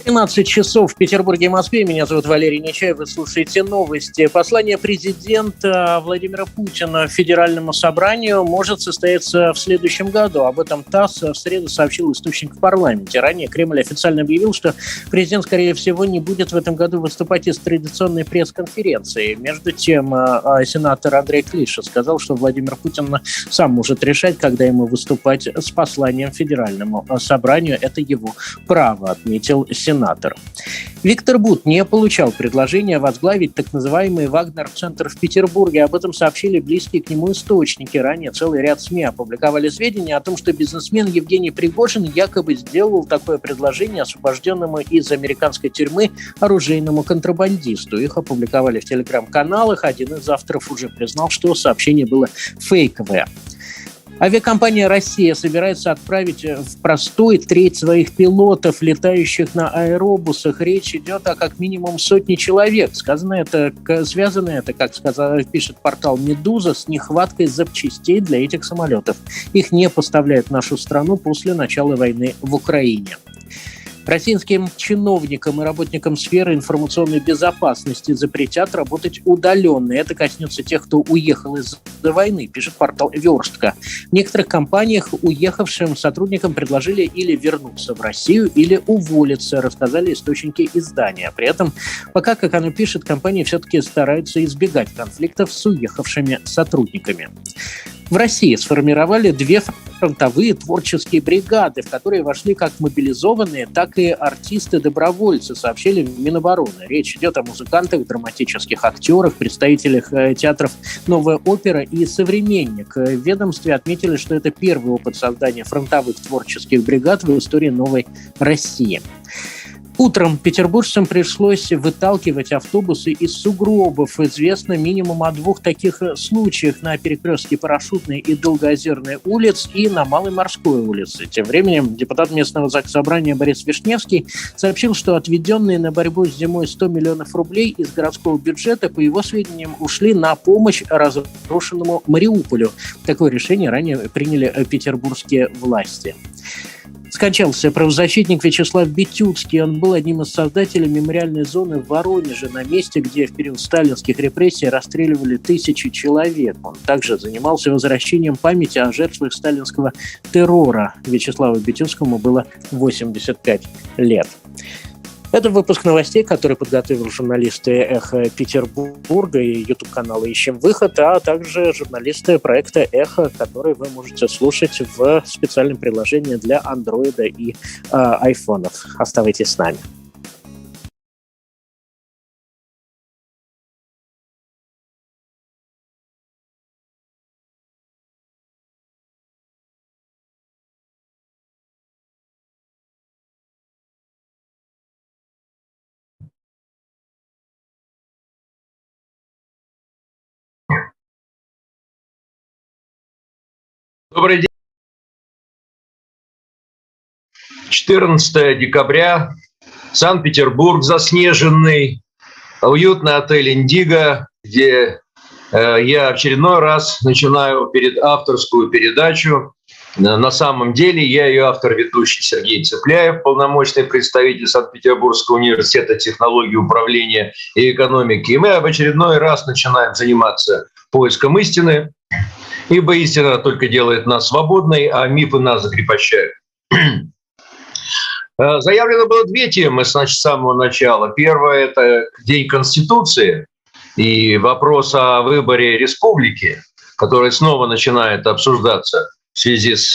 12 часов в Петербурге и Москве. Меня зовут Валерий Нечаев. Вы слушаете новости. Послание президента Владимира Путина Федеральному собранию может состояться в следующем году. Об этом ТАСС в среду сообщил источник в парламенте. Ранее Кремль официально объявил, что президент, скорее всего, не будет в этом году выступать из традиционной пресс-конференции. Между тем, сенатор Андрей Клиша сказал, что Владимир Путин сам может решать, когда ему выступать с посланием Федеральному собранию. Это его право, отметил сенатор. Виктор Бут не получал предложения возглавить так называемый Вагнер-центр в Петербурге. Об этом сообщили близкие к нему источники. Ранее целый ряд СМИ опубликовали сведения о том, что бизнесмен Евгений Пригожин якобы сделал такое предложение освобожденному из американской тюрьмы оружейному контрабандисту. Их опубликовали в телеграм-каналах. Один из авторов уже признал, что сообщение было фейковое. Авиакомпания «Россия» собирается отправить в простой треть своих пилотов, летающих на аэробусах. Речь идет о как минимум сотне человек. Связано это, как пишет портал «Медуза», с нехваткой запчастей для этих самолетов. Их не поставляют в нашу страну после начала войны в Украине. Российским чиновникам и работникам сферы информационной безопасности запретят работать удаленно. Это коснется тех, кто уехал из-за войны, пишет портал «Верстка». В некоторых компаниях уехавшим сотрудникам предложили или вернуться в Россию, или уволиться, рассказали источники издания. При этом, пока, как оно пишет, компании все-таки стараются избегать конфликтов с уехавшими сотрудниками. В России сформировали 2 фронтовые творческие бригады, в которые вошли как мобилизованные, так и артисты-добровольцы, сообщили в Минобороны. Речь идет о музыкантах, драматических актерах, представителях театров «Новая опера» и «Современник». В ведомстве отметили, что это первый опыт создания фронтовых творческих бригад в истории новой России. Утром петербуржцам пришлось выталкивать автобусы из сугробов. Известно минимум о 2 таких случаях на перекрестке Парашютной и Долгоозерной улиц и на Малой Морской улице. Тем временем депутат местного заксобрания Борис Вишневский сообщил, что отведенные на борьбу с зимой 100 миллионов рублей из городского бюджета, по его сведениям, ушли на помощь разрушенному Мариуполю. Такое решение ранее приняли петербургские власти. Скончался правозащитник Вячеслав Битюцкий. Он был одним из создателей мемориальной зоны в Воронеже, на месте, где в период сталинских репрессий расстреливали тысячи человек. Он также занимался возвращением памяти о жертвах сталинского террора. Вячеславу Битюцкому было 85 лет. Это выпуск новостей, который подготовил журналисты «Эхо Петербурга» и YouTube-канала «Ищем выход», а также журналисты проекта «Эхо», который вы можете слушать в специальном приложении для андроида и айфонов. Оставайтесь с нами. Добрый день. 14 декабря, Санкт-Петербург заснеженный, уютный отель «Индиго», где я очередной раз начинаю авторскую передачу. На самом деле я ее автор-ведущий Сергей Цепляев, полномочный представитель Санкт-Петербургского университета технологий управления и экономики. И мы в очередной раз начинаем заниматься поиском истины. Ибо истина только делает нас свободной, а мифы нас закрепощают. Заявлено было 2 темы с самого начала. Первая – это День Конституции и вопрос о выборе республики, который снова начинает обсуждаться в связи с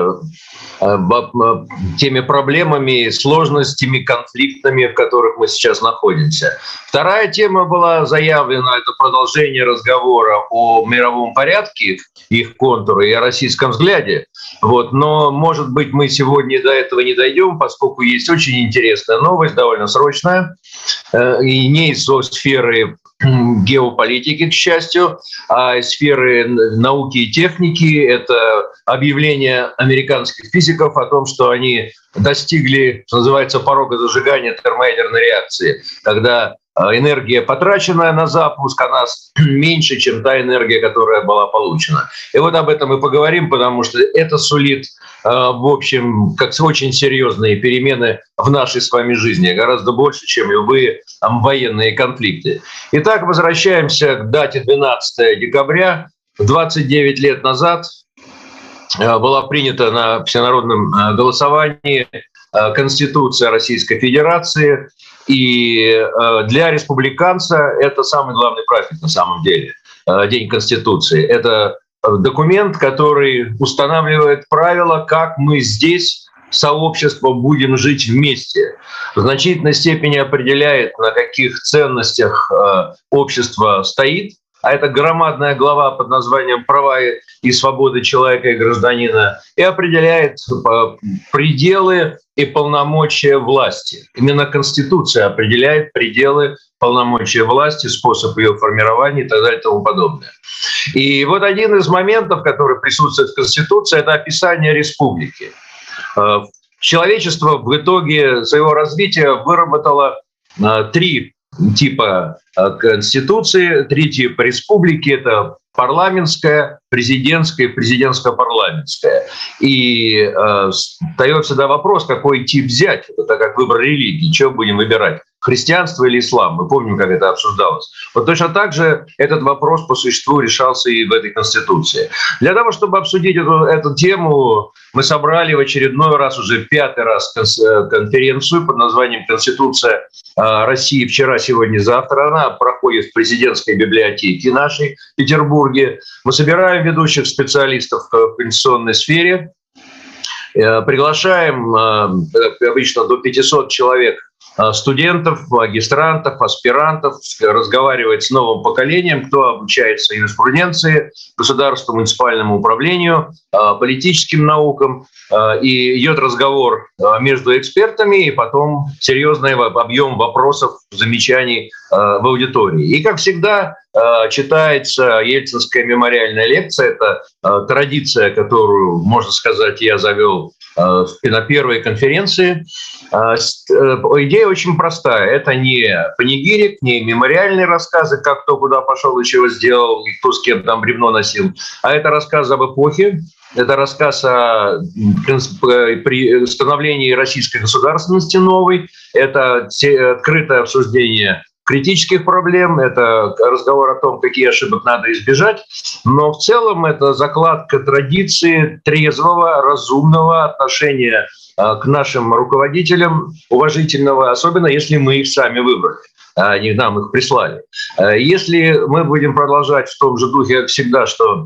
теми проблемами, сложностями, конфликтами, в которых мы сейчас находимся. Вторая тема была заявлена, это продолжение разговора о мировом порядке, их контуры и о российском взгляде. Но, может быть, мы сегодня до этого не дойдем, поскольку есть очень интересная новость, довольно срочная, и не из сферы геополитики, к счастью, а из сферы науки и техники. Это объявление американских физиков о том, что они достигли, что называется, порога зажигания термоядерной реакции, когда энергия, потраченная на запуск, она меньше, чем та энергия, которая была получена. И вот об этом мы поговорим, потому что это сулит, в общем, как очень серьезные перемены в нашей с вами жизни, гораздо больше, чем любые военные конфликты. Итак, возвращаемся к дате 12 декабря. 29 лет назад была принята на всенародном голосовании Конституция Российской Федерации. И для республиканца это самый главный праздник на самом деле, День Конституции. Это документ, который устанавливает правила, как мы здесь, сообщество, будем жить вместе. В значительной степени определяет, на каких ценностях общество стоит. А это громадная глава под названием «Права и свободы человека и гражданина», и определяет пределы и полномочия власти. Именно Конституция определяет пределы полномочия власти, способ ее формирования и так далее и тому подобное. И вот один из моментов, который присутствует в Конституции, это описание республики. Человечество в итоге своего развития выработало три типа конституции, три типа республики. Это парламентская, президентская и президентско-парламентская. И встает всегда вопрос, какой тип взять. Это как выбор религии. Что будем выбирать? Христианство или ислам? Мы помним, как это обсуждалось. Вот точно так же этот вопрос по существу решался и в этой Конституции. Для того, чтобы обсудить эту тему, мы собрали в очередной раз, уже 5-й раз, конференцию под названием «Конституция России вчера, сегодня, завтра». Она проходит в президентской библиотеке нашей в Петербурге. Мы собираем ведущих специалистов в конституционной сфере, приглашаем обычно до 500 человек, студентов, магистрантов, аспирантов, разговаривать с новым поколением, кто обучается юриспруденции, государству, муниципальному управлению, политическим наукам. И идет разговор между экспертами, и потом серьезный объем вопросов, замечаний в аудитории. И, как всегда, читается Ельцинская мемориальная лекция. Это традиция, которую, можно сказать, я завел на первой конференции. Идея очень простая. Это не панигирик, не мемориальные рассказы, как кто куда пошел и чего сделал, и кто с кем там бревно носил, а это рассказ об эпохе, это рассказ о становлении российской государственности новой, это открытое обсуждение критических проблем, это разговор о том, какие ошибок надо избежать, но в целом это закладка традиции трезвого, разумного отношения к нашим руководителям, уважительного, особенно если мы их сами выбрали, а не нам их прислали. Если мы будем продолжать в том же духе, как всегда, что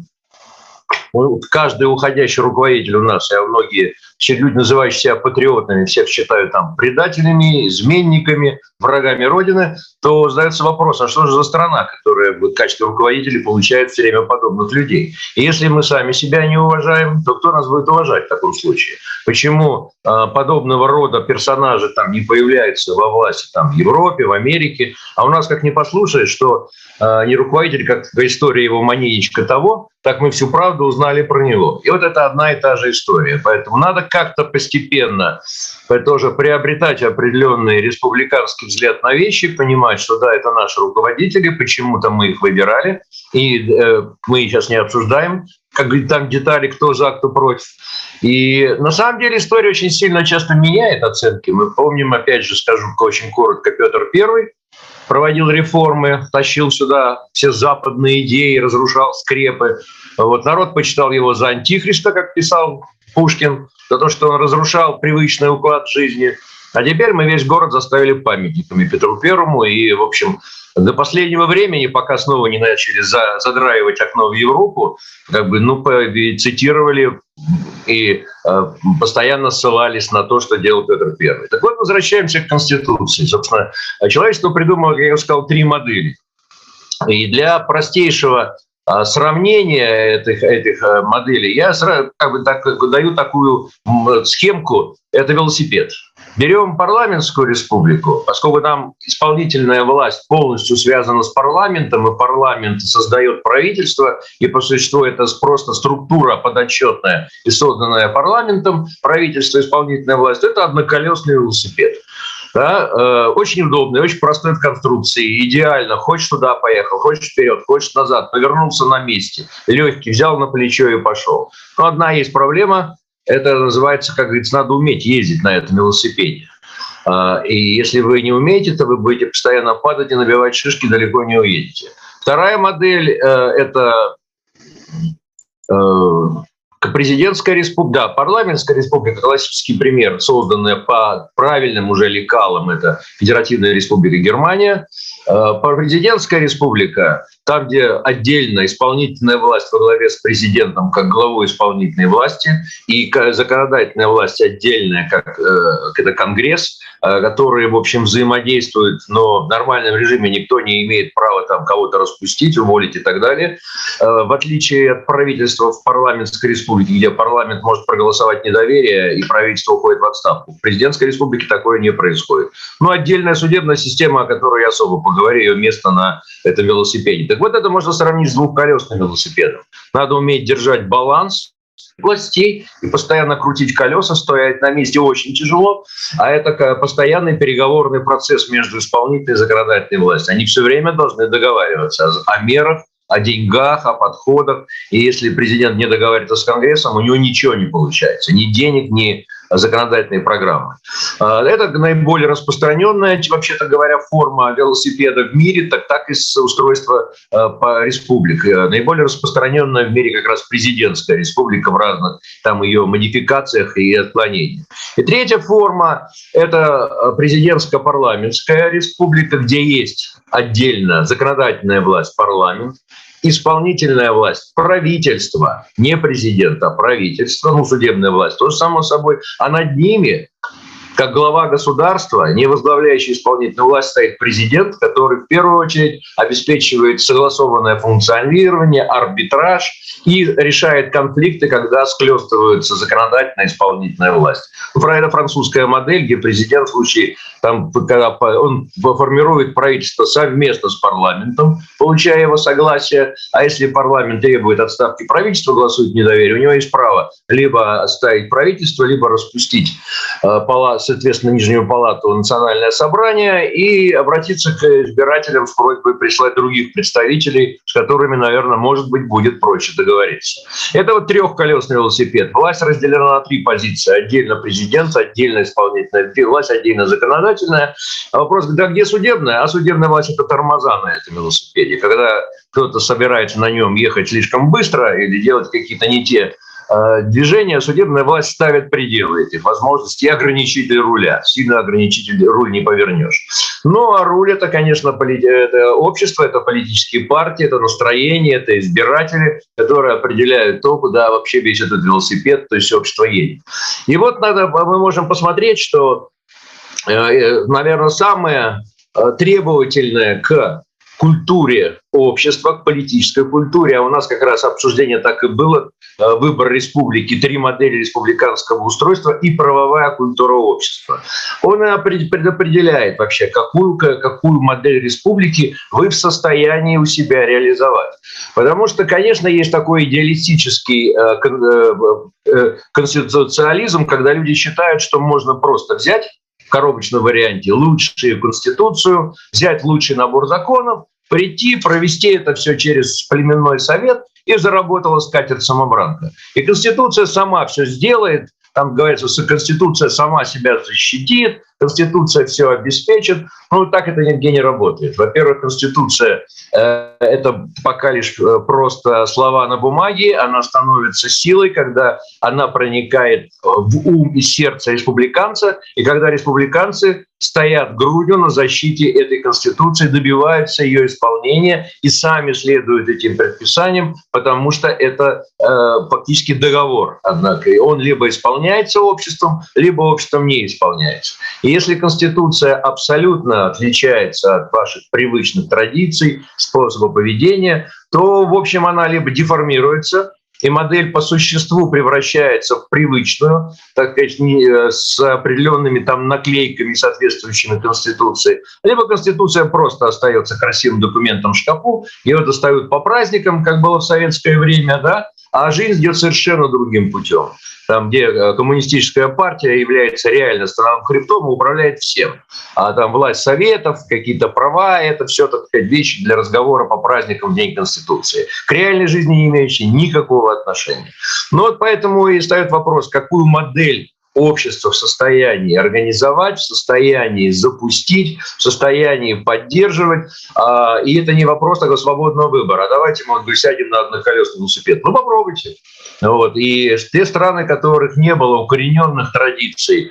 каждый уходящий руководитель у нас, а многие люди, называющие себя патриотами, всех считают там предателями, изменниками, врагами Родины, то задается вопрос, а что же за страна, которая в качестве руководителей получает все время подобных людей? И если мы сами себя не уважаем, то кто нас будет уважать в таком случае? Почему подобного рода персонажи там не появляются во власти там, в Европе, в Америке, а у нас как не послушаешь, что не руководитель, как в истории его маньячка того, так мы всю правду узнали про него. И вот это одна и та же история. Поэтому надо как-то постепенно тоже приобретать определенный республиканский взгляд на вещи, понимать, что да, это наши руководители, почему-то мы их выбирали, и мы сейчас не обсуждаем, как говорит, там детали, кто за, кто против. И на самом деле история очень сильно часто меняет оценки. Мы помним, опять же, скажу очень коротко, Петр I проводил реформы, тащил сюда все западные идеи, разрушал скрепы. Вот народ почитал его за антихриста, как писал Пушкин, за то, что он разрушал привычный уклад жизни. А теперь мы весь город заставили памятниками Петру Первому. И, в общем, до последнего времени, пока снова не начали задраивать окно в Европу, цитировали и постоянно ссылались на то, что делал Петр I. Так вот, возвращаемся к Конституции. Собственно, человечество придумало, как я уже сказал, 3 модели. И для простейшего сравнения этих моделей я сразу даю такую схемку. Это велосипед. Берем парламентскую республику, поскольку там исполнительная власть полностью связана с парламентом, и парламент создает правительство, и по существу это просто структура подотчетная и созданная парламентом, правительство, исполнительная власть, это одноколесный велосипед. Да? Очень удобный, очень простой в конструкции, идеально. Хочешь туда поехал, хочешь вперед, хочешь назад, повернулся на месте. Легкий, взял на плечо и пошел. Но одна есть проблема, это называется, как говорится, надо уметь ездить на этом велосипеде. И если вы не умеете, то вы будете постоянно падать и набивать шишки, далеко не уедете. Вторая модель – это президентская республика, да, парламентская республика, классический пример, созданная по правильным уже лекалам, это Федеративная республика Германия. Президентская республика, там, где отдельно исполнительная власть во главе с президентом как главой исполнительной власти, и законодательная власть отдельная, как это Конгресс, которые, в общем, взаимодействуют, но в нормальном режиме никто не имеет права там кого-то распустить, уволить и так далее. В отличие от правительства в парламентской республике, где парламент может проголосовать недоверие, и правительство уходит в отставку. В президентской республике такое не происходит. Но отдельная судебная система, о которой я особо поговорю, ее место на этом велосипеде. Так вот, это можно сравнить с двухколесным велосипедом. Надо уметь держать баланс властей и постоянно крутить колеса, стоять на месте очень тяжело, а это постоянный переговорный процесс между исполнительной и законодательной властью. Они все время должны договариваться о мерах, о деньгах, о подходах. И если президент не договаривается с Конгрессом, у него ничего не получается. Ни денег, ни законодательной программы. Это наиболее распространенная, вообще-то говоря, форма велосипеда в мире, так и устройство по республикам. Наиболее распространенная в мире как раз президентская республика в разных там ее модификациях и отклонениях. И третья форма – это президентско-парламентская республика, где есть отдельно законодательная власть, парламент, исполнительная власть, правительство, не президент, а правительство, судебная власть, тоже само собой, а над ними, как глава государства, не возглавляющий исполнительную власть, стоит президент, который в первую очередь обеспечивает согласованное функционирование, арбитраж и решает конфликты, когда схлестываются законодательная и исполнительная власть. Это французская модель, где президент в случае, когда он формирует правительство совместно с парламентом, получая его согласие, а если парламент требует отставки правительства, голосует недоверие, у него есть право либо оставить правительство, либо распустить соответственно, Нижнюю палату, Национальное собрание и обратиться к избирателям с просьбой прислать других представителей, с которыми, наверное, может быть, будет проще договориться. Это вот трехколесный велосипед. Власть разделена на три позиции. Отдельно президент, отдельно исполнительная власть, отдельно законодательная. А вопрос, да где судебная? А судебная власть – это тормоза на этом велосипеде. Когда кто-то собирается на нем ехать слишком быстро или делать какие-то не те движения, судебная власть ставит пределы этих возможностей, ограничитель руля. Сильно ограничитель руль не повернешь. Ну, а руль – это, конечно, это общество, это политические партии, это настроение, это избиратели, которые определяют то, куда вообще весь этот велосипед, то есть общество едет. И вот мы можем посмотреть, что, наверное, самое требовательное к культуре общества, к политической культуре, а у нас как раз обсуждение так и было, выбор республики, три модели республиканского устройства и правовая культура общества. Он предопределяет вообще, какую модель республики вы в состоянии у себя реализовать. Потому что, конечно, есть такой идеалистический конституционализм, когда люди считают, что можно просто взять в коробочном варианте лучшую конституцию, взять лучший набор законов, прийти, провести это все через племенной совет, и заработала скатерть-самобранка. И Конституция сама все сделает, там говорится, что Конституция сама себя защитит, Конституция все обеспечит. Ну, так это нигде не работает. Во-первых, Конституция это пока лишь просто слова на бумаге, она становится силой, когда она проникает в ум и сердце республиканца, и когда республиканцы стоят грудью на защите этой Конституции, добиваются ее исполнения и сами следуют этим предписаниям, потому что это фактически договор. Однако и он либо исполняется обществом, либо обществом не исполняется. И если Конституция абсолютно отличается от ваших привычных традиций, способа поведения, то, в общем, она либо деформируется и модель по существу превращается в привычную, так сказать, с определенными там наклейками, соответствующими Конституции, либо Конституция просто остается красивым документом в шкафу, ее достают по праздникам, как было в советское время, да, а жизнь идет совершенно другим путем. Там, где коммунистическая партия является реально становым хребтом и управляет всем. А там власть советов, какие-то права, это все, так сказать, вещи для разговора по праздникам в День Конституции. К реальной жизни не имеющие никакого отношения. Ну вот поэтому и встает вопрос, какую модель общество в состоянии организовать, в состоянии запустить, в состоянии поддерживать. И это не вопрос такого свободного выбора. А давайте мы сядем на одноколесный велосипед. Ну, попробуйте. Вот. И те страны, у которых не было укорененных традиций,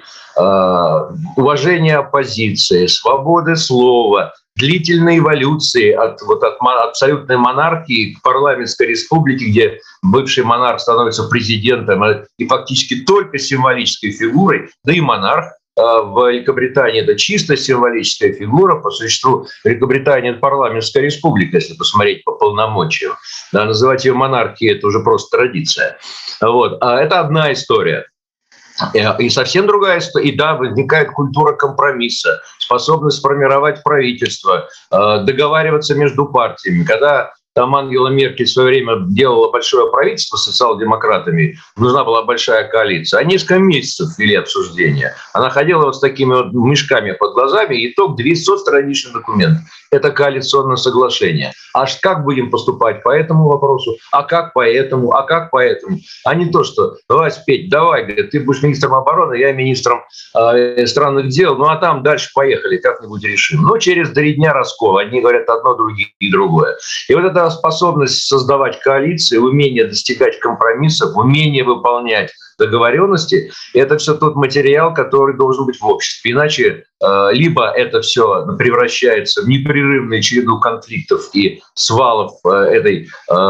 уважения оппозиции, свободы слова, длительной эволюции от абсолютной монархии к парламентской республике, где бывший монарх становится президентом и фактически только символической фигурой, да и монарх в Великобритании это чисто символическая фигура, по существу Великобритания – это парламентская республика, если посмотреть по полномочиям. Да, называть ее монархией – это уже просто традиция. Вот. А это одна история. И совсем другая история. И да, возникает культура компромисса, способность сформировать правительство, договариваться между партиями. Когда там Ангела Меркель в свое время делала большое правительство с социал-демократами, нужна была большая коалиция. А несколько месяцев вели обсуждения. Она ходила вот с такими вот мешками под глазами, и итог 200-страничный документ. Это коалиционное соглашение. А как будем поступать по этому вопросу? А как по этому? А как по этому? А не то, что давай, Петь, давай, говорит, ты будешь министром обороны, я министром иностранных дел, ну а там дальше поехали, как-нибудь решим. Но через 3 дня раскол. Одни говорят одно, другие другое. И вот эта способность создавать коалиции, умение достигать компромиссов, умение выполнять договоренности, это все тот материал, который должен быть в обществе. Иначе либо это все превращается в непрерывную череду конфликтов и свалов этой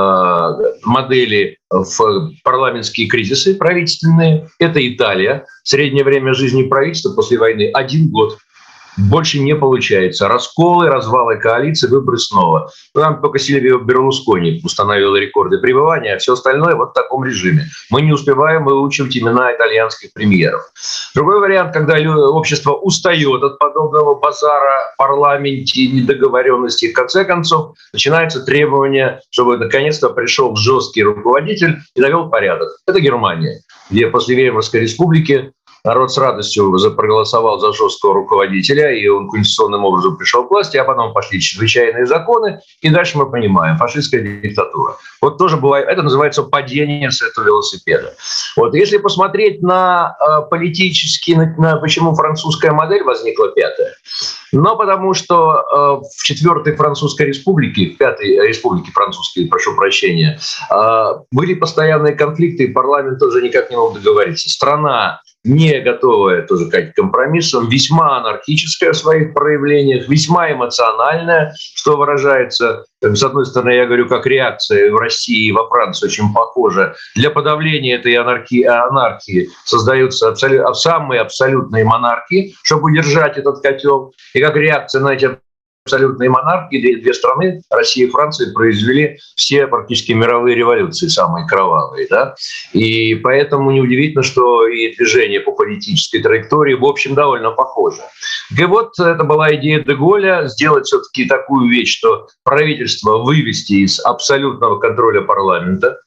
модели в парламентские кризисы правительственные. Это Италия. Среднее время жизни правительства после войны 1 год. Больше не получается. Расколы, развалы коалиции, выборы снова. Там только Сильвио Берлускони установил рекорды пребывания, а все остальное вот в таком режиме. Мы не успеваем выучивать имена итальянских премьеров. Другой вариант, когда общество устает от подобного базара в парламенте, недоговоренности. В конце концов, начинается требование, чтобы наконец-то пришел жесткий руководитель и навел порядок. Это Германия, где после Веймарской республики народ с радостью проголосовал за жесткого руководителя, и он конституционным образом пришел к власти, а потом пошли чрезвычайные законы, и дальше мы понимаем, фашистская диктатура. Вот тоже бывает, это называется падение с этого велосипеда. Вот, если посмотреть на политически, почему французская модель возникла 5-я, но потому что в 4-й французской республике, в 5-й республике французской, прошу прощения, были постоянные конфликты, и парламент тоже никак не мог договориться. Страна не готовая тоже к компромиссам, весьма анархическая в своих проявлениях, весьма эмоциональная, что выражается, с одной стороны, я говорю, как реакция в России и во Франции очень похожа. Для подавления этой анархии создаются самые абсолютные монархии, чтобы удержать этот котел. И как реакция на эти абсолютные монархии, 2 страны, Россия и Франция, произвели все практически мировые революции, самые кровавые. Да? И поэтому неудивительно, что и движение по политической траектории, в общем, довольно похоже. И вот это была идея де Голля, сделать все-таки такую вещь, что правительство вывести из абсолютного контроля парламента,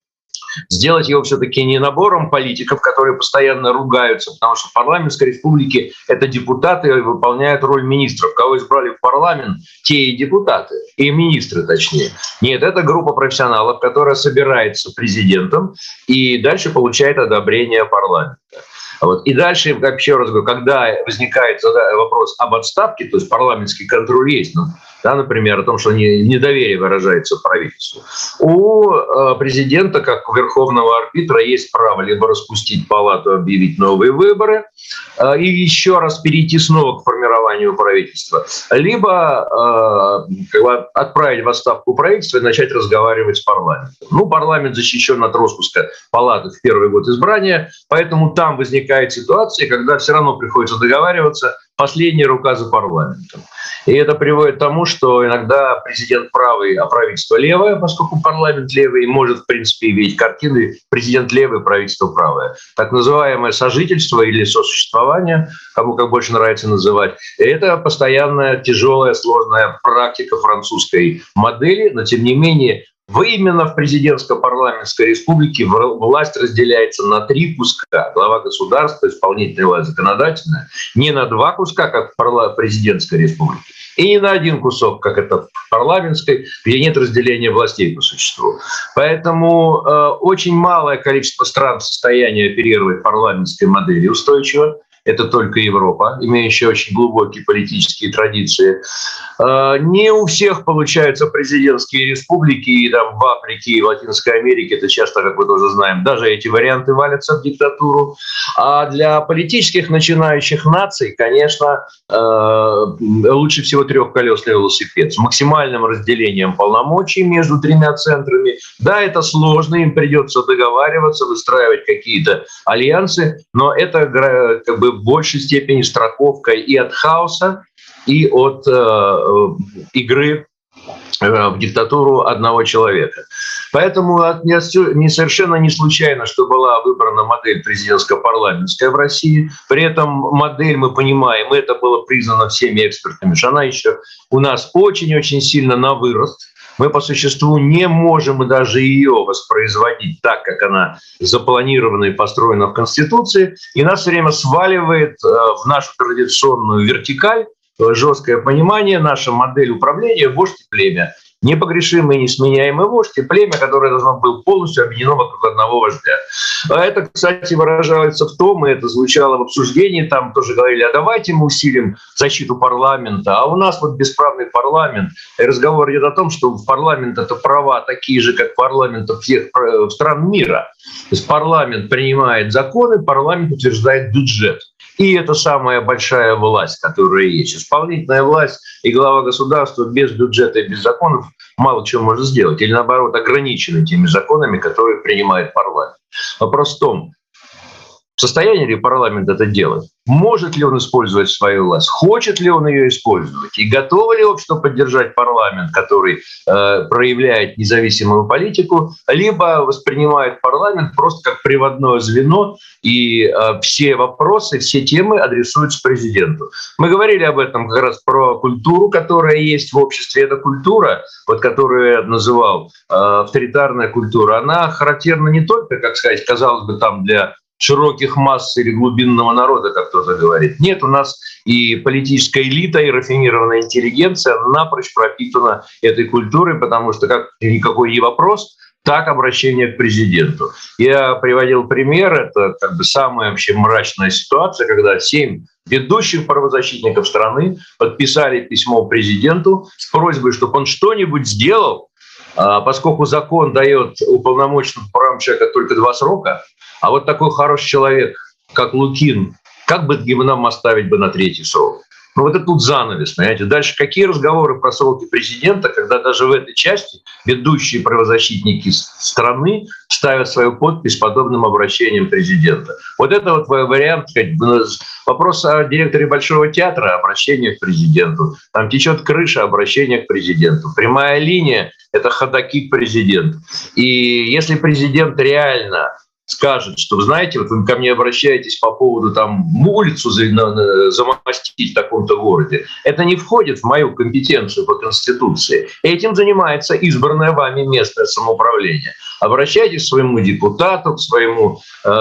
сделать его все-таки не набором политиков, которые постоянно ругаются, потому что в парламентской республике это депутаты выполняют роль министров. Кого избрали в парламент, те и депутаты, и министры точнее. Нет, это группа профессионалов, которая собирается президентом и дальше получает одобрение парламента. Вот. И дальше, как еще раз говорю, когда возникает вопрос об отставке, то есть парламентский контроль есть, да, например, о том, что недоверие выражается правительству. У президента, как у верховного арбитра, есть право либо распустить палату, объявить новые выборы и еще раз перейти снова к формированию правительства, либо отправить в отставку правительство и начать разговаривать с парламентом. Ну, парламент защищен от распуска палаты в первый год избрания, поэтому там возникает ситуация, когда все равно приходится договариваться, последняя рука за парламентом. И это приводит к тому, что иногда президент правый, а правительство левое, поскольку парламент левый, может, в принципе, иметь картины президент левый, правительство правое. Так называемое сожительство или сосуществование, кому как больше нравится называть, это постоянная тяжелая, сложная практика французской модели, но, тем не менее, именно в президентско-парламентской республике власть разделяется на 3 куска. Глава государства, исполнительная власть, законодательная. Не на 2 куска, как в президентской республике. И не на 1 кусок, как это в парламентской, где нет разделения властей по существу. Поэтому очень малое количество стран в состоянии оперировать парламентской моделью устойчиво. Это только Европа, имеющая очень глубокие политические традиции. Не у всех получаются президентские республики, и там в Африке и в Латинской Америке, это часто, как мы тоже знаем, даже эти варианты валятся в диктатуру. А для политических начинающих наций, конечно, лучше всего трехколесный велосипед с максимальным разделением полномочий между 3 центрами. Да, это сложно, им придется договариваться, выстраивать какие-то альянсы, но это как бы в большей степени страховка и от хаоса, и от игры в диктатуру одного человека. Поэтому совершенно не случайно, что была выбрана модель президентско-парламентская в России. При этом модель, мы понимаем, и это было признано всеми экспертами, что она еще у нас очень-очень сильно на вырост. Мы по существу не можем даже ее воспроизводить так, как она запланирована и построена в Конституции. И нас все время сваливает в нашу традиционную вертикаль, жесткое понимание, наша модель управления – вождь и племя. Непогрешимый, несменяемый вождь и племя, которое должно быть полностью объединено вокруг одного вождя. А это, кстати, выражается в том, и это звучало в обсуждении, там тоже говорили, а давайте мы усилим защиту парламента, а у нас вот бесправный парламент. И разговор идет о том, что парламент – это права такие же, как парламенты всех стран мира. То есть парламент принимает законы, парламент утверждает бюджет. И это самая большая власть, которая есть. Исполнительная власть и глава государства без бюджета и без законов мало чего может сделать. Или, наоборот, ограничены теми законами, которые принимает парламент. Вопрос в том, в состоянии ли парламент это делать? Может ли он использовать свою власть? Хочет ли он ее использовать? И готово ли общество поддержать парламент, который проявляет независимую политику, либо воспринимает парламент просто как приводное звено, и все вопросы, все темы адресуются президенту. Мы говорили об этом как раз про культуру, которая есть в обществе. Эта культура, вот, которую я называл авторитарная культура, она характерна не только, как сказать, казалось бы, там для широких масс или глубинного народа, как кто-то говорит. Нет, у нас и политическая элита, и рафинированная интеллигенция напрочь пропитана этой культурой, потому что как никакой не вопрос, так обращение к президенту. Я приводил пример, это как бы самая вообще мрачная ситуация, когда 7 ведущих правозащитников страны подписали письмо президенту с просьбой, чтобы он что-нибудь сделал, поскольку закон дает уполномоченному правам человека только 2 срока, а вот такой хороший человек, как Лукин, как бы нам оставить бы на 3-й срок? Ну вот это тут занавес, понимаете. Дальше какие разговоры про сроки президента, когда даже в этой части ведущие правозащитники страны ставят свою подпись подобным обращением президента. Вот это вот вариант, вопрос о директоре Большого театра, обращение к президенту. Там течет крыша, обращение к президенту. Прямая линия – это ходаки к президенту. И если президент реально скажет, что, вы знаете, вот вы ко мне обращаетесь по поводу там улицу замостить в таком-то городе, это не входит в мою компетенцию по Конституции. Этим занимается избранное вами местное самоуправление. Обращайтесь к своему депутату, к своему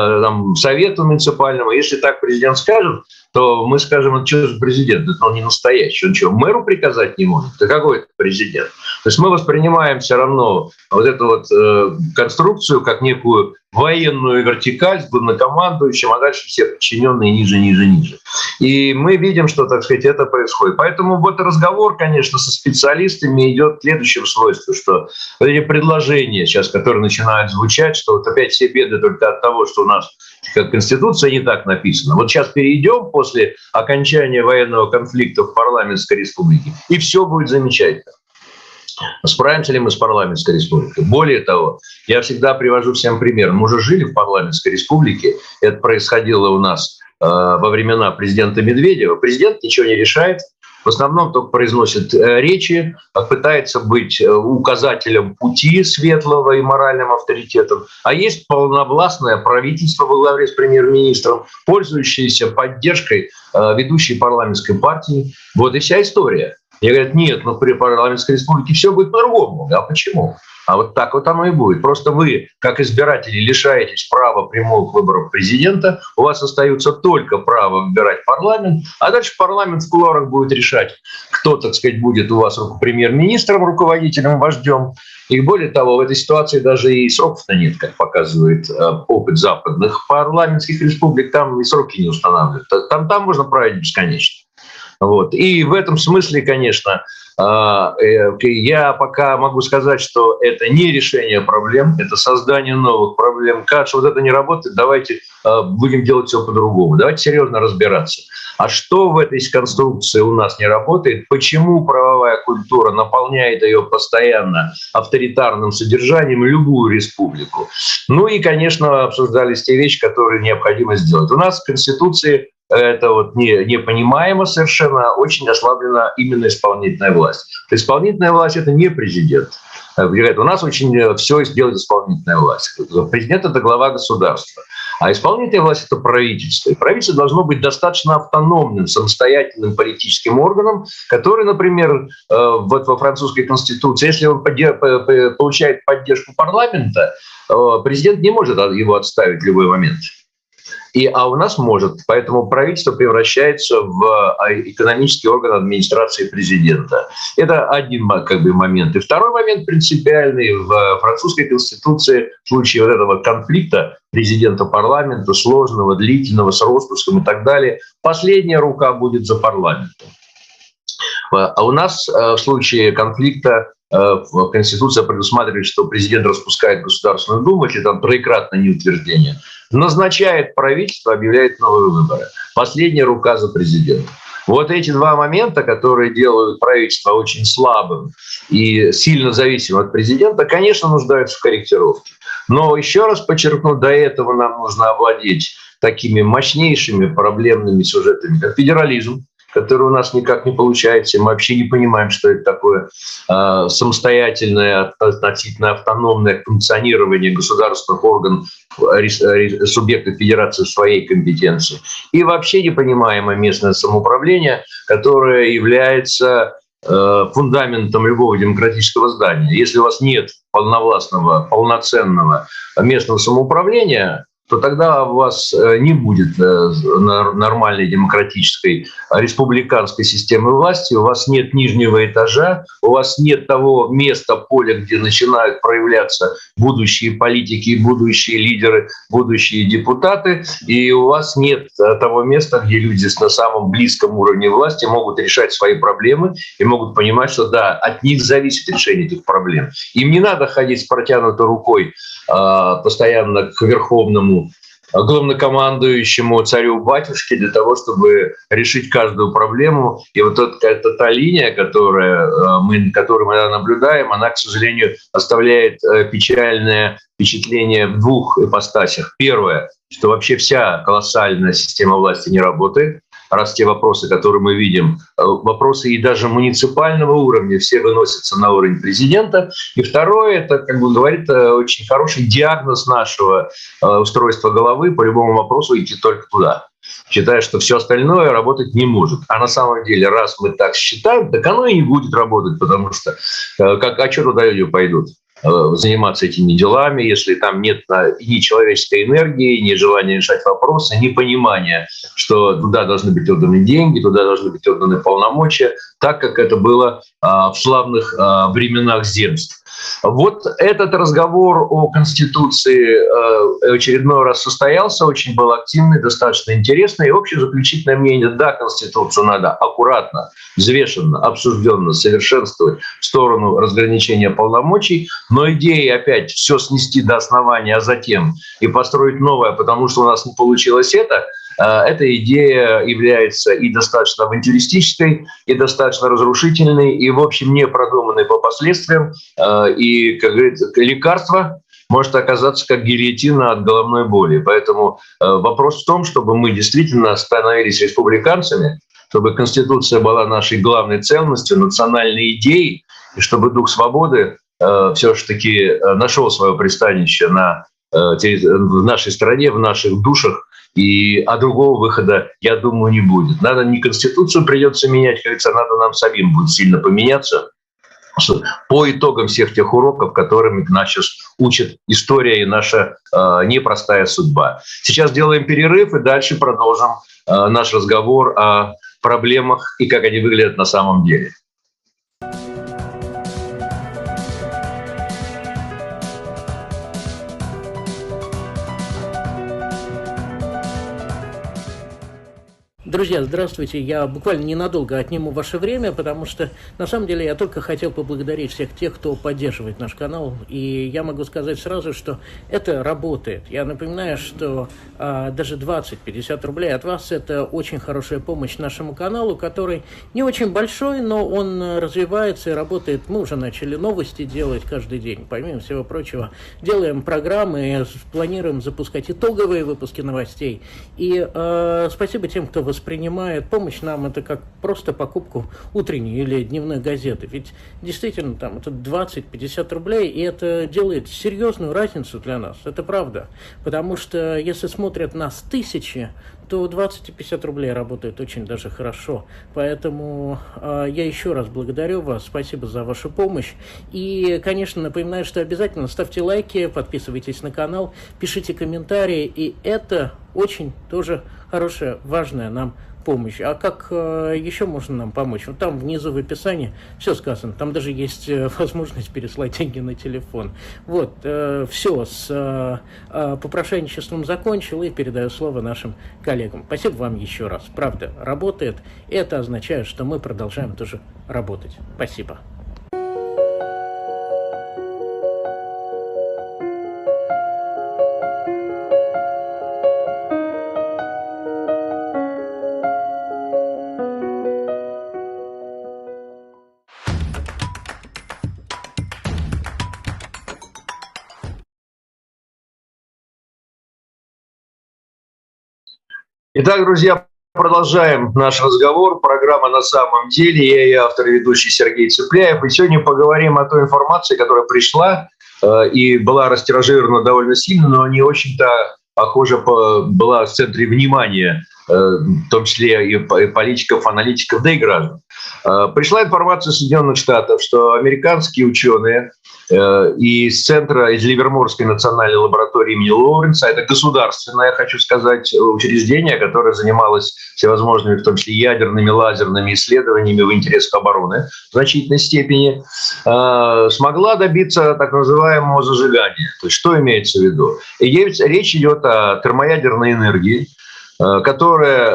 совету муниципальному. Если так президент скажет, то мы скажем, это что же президент? Это он не настоящий. Он что, мэру приказать не может? Это какой это президент? То есть мы воспринимаем все равно вот эту вот конструкцию как некую военную вертикаль с главнокомандующим, а дальше все подчиненные ниже, ниже, ниже. И мы видим, что, так сказать, это происходит. Поэтому вот разговор, конечно, со специалистами идет к следующему свойству, что вот эти предложения сейчас, которые начинают звучать, что вот опять все беды только от того, что у нас как Конституция не так написана. Вот сейчас перейдем после окончания военного конфликта в парламентской республике, и все будет замечательно. Справимся ли мы с парламентской республикой? Более того, я всегда привожу всем пример. Мы уже жили в парламентской республике. Это происходило у нас во времена президента Медведева. Президент ничего не решает, в основном только произносит речи, пытается быть указателем пути светлого и моральным авторитетом. А есть полновластное правительство во главе с премьер-министром, пользующееся поддержкой ведущей парламентской партии. Вот и вся история. И говорят, нет, при парламентской республике все будет по-другому. А почему? А вот так вот оно и будет. Просто вы, как избиратели, лишаетесь права прямых выборов президента, у вас остается только право выбирать парламент, а дальше парламент в кулуарах будет решать, кто, так сказать, будет у вас премьер-министром, руководителем, вождем. И более того, в этой ситуации даже и сроков-то нет, как показывает опыт западных парламентских республик, там и сроки не устанавливают. Там можно править бесконечно. Вот. И в этом смысле, конечно, я пока могу сказать, что это не решение проблем, это создание новых проблем. Кажется, вот это не работает, давайте будем делать все по-другому. Давайте серьезно разбираться. А что в этой конструкции у нас не работает? Почему правовая культура наполняет ее постоянно авторитарным содержанием любую республику? Ну и, конечно, обсуждались те вещи, которые необходимо сделать. У нас в Конституции это вот непонимаемо совершенно, очень ослаблена именно исполнительная власть. Исполнительная власть – это не президент. Говорят, у нас очень все делает исполнительная власть. Президент – это глава государства. А исполнительная власть – это правительство. И правительство должно быть достаточно автономным, самостоятельным политическим органом, который, например, вот во французской конституции, если он получает поддержку парламента, президент не может его отставить в любой момент. А у нас может. Поэтому правительство превращается в экономический орган администрации президента. Это один момент. И второй момент принципиальный. В французской конституции в случае вот этого конфликта президента-парламента, сложного, длительного, с распуском и так далее, последняя рука будет за парламентом. А у нас в случае конфликта Конституция предусматривает, что президент распускает Государственную Думу, если там троекратное неутверждение, назначает правительство, объявляет новые выборы. Последняя рука за президентом. Вот эти два момента, которые делают правительство очень слабым и сильно зависимым от президента, конечно, нуждаются в корректировке. Но еще раз подчеркну, до этого нам нужно овладеть такими мощнейшими проблемными сюжетами, как федерализм, который у нас никак не получается. Мы вообще не понимаем, что это такое самостоятельное, относительно автономное функционирование государственных органов, субъектов федерации в своей компетенции. И вообще непонимаемое местное самоуправление, которое является фундаментом любого демократического здания. Если у вас нет полновластного, полноценного местного самоуправления, то тогда у вас не будет нормальной демократической республиканской системы власти, у вас нет нижнего этажа, у вас нет того места, поля, где начинают проявляться будущие политики, будущие лидеры, будущие депутаты, и у вас нет того места, где люди на самом близком уровне власти могут решать свои проблемы и могут понимать, что да, от них зависит решение этих проблем. Им не надо ходить с протянутой рукой постоянно к верховному главнокомандующему царю-батюшке для того, чтобы решить каждую проблему. И вот это та линия, которую мы наблюдаем, она, к сожалению, оставляет печальное впечатление в двух ипостасях. Первое, что вообще вся колоссальная система власти не работает, раз те вопросы, которые мы видим, вопросы и даже муниципального уровня, все выносятся на уровень президента. И второе, это, как бы говорит, очень хороший диагноз нашего устройства головы, по любому вопросу идти только туда, считая, что все остальное работать не может. А на самом деле, раз мы так считаем, так оно и не будет работать, потому что а что туда люди пойдут заниматься этими делами, если там нет ни человеческой энергии, ни желания решать вопросы, ни понимания, что туда должны быть отданы деньги, туда должны быть отданы полномочия, так как это было в славных временах земств. Вот этот разговор о Конституции очередной раз состоялся, очень был активный, достаточно интересный. И общезаключительное мнение: да, Конституцию надо аккуратно, взвешенно, обсужденно совершенствовать в сторону разграничения полномочий, но идея опять все снести до основания, а затем и построить новое, потому что у нас не получилось это, эта идея является и достаточно авантюристической, и достаточно разрушительной, и, в общем, не продуманной по последствиям. И, как говорится, лекарства может оказаться как гильотина от головной боли. Поэтому вопрос в том, чтобы мы действительно становились республиканцами, чтобы Конституция была нашей главной ценностью, национальной идеей, и чтобы дух свободы все-таки нашел свое пристанище в нашей стране, в наших душах, а другого выхода, я думаю, не будет. Надо не Конституцию придется менять, как говорится, надо нам самим будет сильно поменяться по итогам всех тех уроков, которыми нас сейчас учит история и наша непростая судьба. Сейчас делаем перерыв и дальше продолжим наш разговор о проблемах и как они выглядят на самом деле. Друзья, здравствуйте. Я буквально ненадолго отниму ваше время, потому что, на самом деле, я только хотел поблагодарить всех тех, кто поддерживает наш канал. И я могу сказать сразу, что это работает. Я напоминаю, что даже 20-50 рублей от вас – это очень хорошая помощь нашему каналу, который не очень большой, но он развивается и работает. Мы уже начали новости делать каждый день. Помимо всего прочего, делаем программы, планируем запускать итоговые выпуски новостей. И спасибо тем, кто воспринимает помощь нам, это как просто покупку утренней или дневной газеты. Ведь действительно там это 20-50 рублей, и это делает серьезную разницу для нас. Это правда. Потому что если смотрят нас тысячи, то 20 и 50 рублей работают очень даже хорошо. Поэтому я еще раз благодарю вас. Спасибо за вашу помощь. И, конечно, напоминаю, что обязательно ставьте лайки, подписывайтесь на канал, пишите комментарии. И это очень тоже хорошая, важная нам помощь. А как еще можно нам помочь? Вот там внизу в описании все сказано. Там даже есть возможность переслать деньги на телефон. Вот, все с попрошайничеством закончил и передаю слово нашим коллегам. Спасибо вам еще раз. Правда, работает. И это означает, что мы продолжаем тоже работать. Спасибо. Итак, друзья, продолжаем наш разговор. Программа «На самом деле». Я и автор и ведущий Сергей Цыпляев. И сегодня поговорим о той информации, которая пришла и была растиражирована довольно сильно, но не очень-то, похоже, была в центре внимания, в том числе и политиков, аналитиков, да и граждан. Пришла информация из Соединенных Штатов, что американские ученые из центра, из Ливерморской национальной лаборатории имени Лоуренса, это государственное, я хочу сказать, учреждение, которое занималось всевозможными, в том числе ядерными, лазерными исследованиями в интересах обороны в значительной степени, смогла добиться так называемого зажигания. То есть что имеется в виду? И речь идет о термоядерной энергии, которая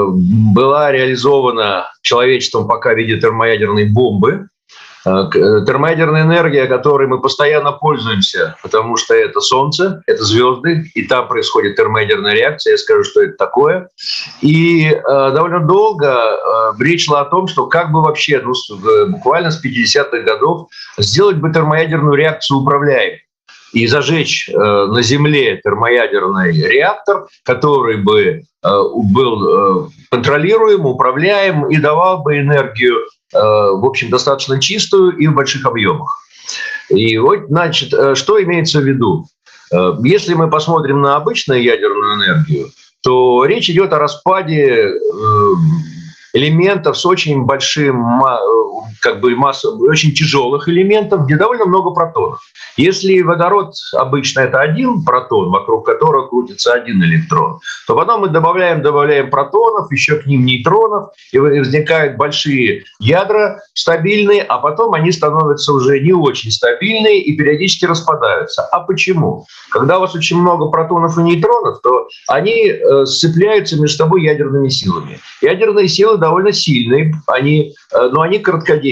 была реализована человечеством пока в виде термоядерной бомбы. Термоядерная энергия, которой мы постоянно пользуемся, потому что это Солнце, это звезды, и там происходит термоядерная реакция. Я скажу, что это такое. И довольно долго речь шла о том, что как бы вообще, буквально с 50-х годов, сделать бы термоядерную реакцию управляемой и зажечь на Земле термоядерный реактор, который бы был контролируем, управляем и давал бы энергию, в общем, достаточно чистую и в больших объемах. И вот, значит, что имеется в виду? Если мы посмотрим на обычную ядерную энергию, то речь идет о распаде элементов с очень большим, как бы очень тяжелых элементов, где довольно много протонов. Если водород обычно это один протон, вокруг которого крутится один электрон, то потом мы добавляем протонов, еще к ним нейтронов, и возникают большие ядра стабильные, а потом они становятся уже не очень стабильные и периодически распадаются. А почему? Когда у вас очень много протонов и нейтронов, то они сцепляются между собой ядерными силами. Ядерные силы довольно сильные, но они короткодействующие.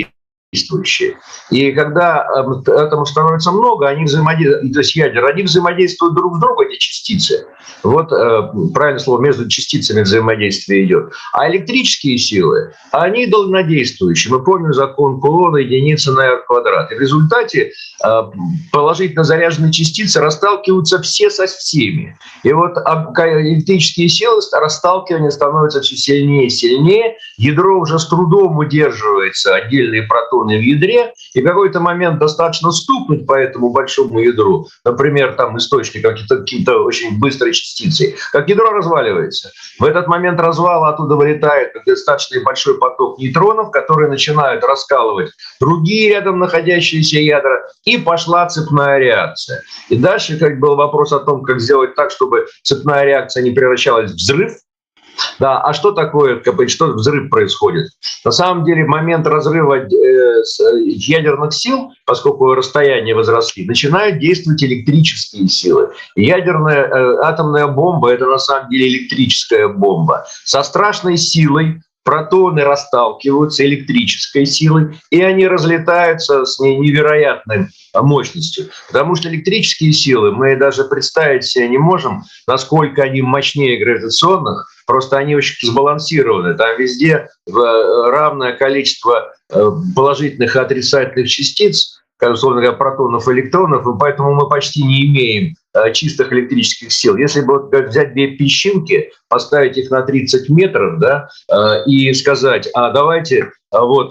действующие. И когда этому становится много, они взаимодействуют, то есть ядер, они взаимодействуют друг с другом, эти частицы. Вот правильное слово, между частицами взаимодействие идет. А электрические силы, они долгодействующие. Мы помним закон Кулона, единица на r квадрат. И в результате положительно заряженные частицы расталкиваются все со всеми. И вот электрические силы, расталкивание становится все сильнее и сильнее. Ядро уже с трудом удерживается, отдельные протоны в ядре, и в какой-то момент достаточно стукнуть по этому большому ядру, например, там источник какие-то очень быстрые частицы, как ядро разваливается. В этот момент развала оттуда вылетает достаточно большой поток нейтронов, которые начинают раскалывать другие рядом находящиеся ядра, и пошла цепная реакция. И дальше был вопрос о том, как сделать так, чтобы цепная реакция не превращалась в взрыв. Да, а что такое, что взрыв происходит? На самом деле момент разрыва ядерных сил, поскольку расстояния возросли, начинают действовать электрические силы. Ядерная атомная бомба – это на самом деле электрическая бомба. Со страшной силой протоны расталкиваются электрической силой, и они разлетаются с невероятной мощностью. Потому что электрические силы, мы даже представить себе не можем, насколько они мощнее гравитационных, просто они очень сбалансированы. Там везде равное количество положительных и отрицательных частиц, условно говоря, протонов и электронов, и поэтому мы почти не имеем чистых электрических сил. Если бы взять две песчинки, поставить их на 30 метров, да, и сказать, а давайте вот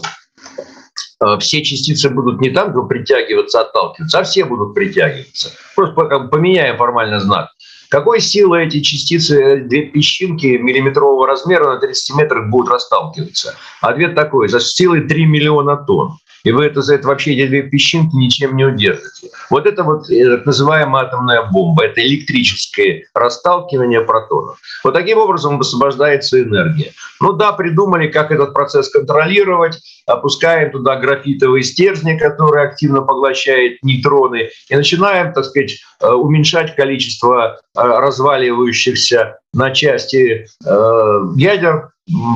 все частицы будут не так притягиваться, отталкиваться, а все будут притягиваться. Просто поменяем формальный знак. Какой силой эти частицы, две песчинки миллиметрового размера на 30 метрах будут расталкиваться? Ответ такой: за силой 3 миллиона тонн. И вы за это вообще эти две песчинки ничем не удержите. Вот это вот так называемая атомная бомба. Это электрическое расталкивание протонов. Вот таким образом высвобождается энергия. Ну да, придумали, как этот процесс контролировать. Опускаем туда графитовые стержни, которые активно поглощают нейтроны. И начинаем, так сказать, уменьшать количество разваливающихся на части ядер,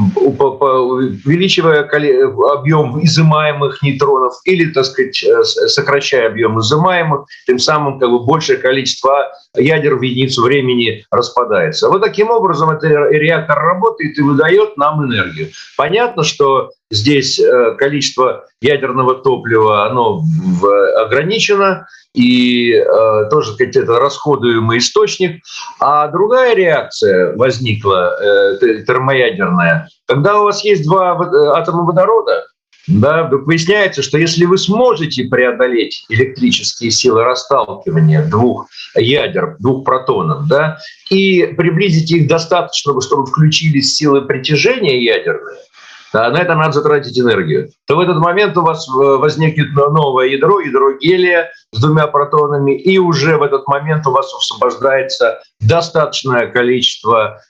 увеличивая объем изымаемых нейтронов или, так сказать, сокращая объем изымаемых, тем самым большее количество ядер в единицу времени распадается. Вот таким образом этот реактор работает и выдает нам энергию. Понятно, что здесь количество ядерного топлива, оно ограничено, и тоже, сказать, это расходуемый источник. А другая реакция возникла, термоядерная, когда у вас есть два атома водорода, да, выясняется, что если вы сможете преодолеть электрические силы расталкивания двух ядер, двух протонов, да, и приблизить их достаточно, чтобы включились силы притяжения ядерные, да, на это надо затратить энергию, то в этот момент у вас возникнет новое ядро гелия с двумя протонами, и уже в этот момент у вас освобождается достаточное количество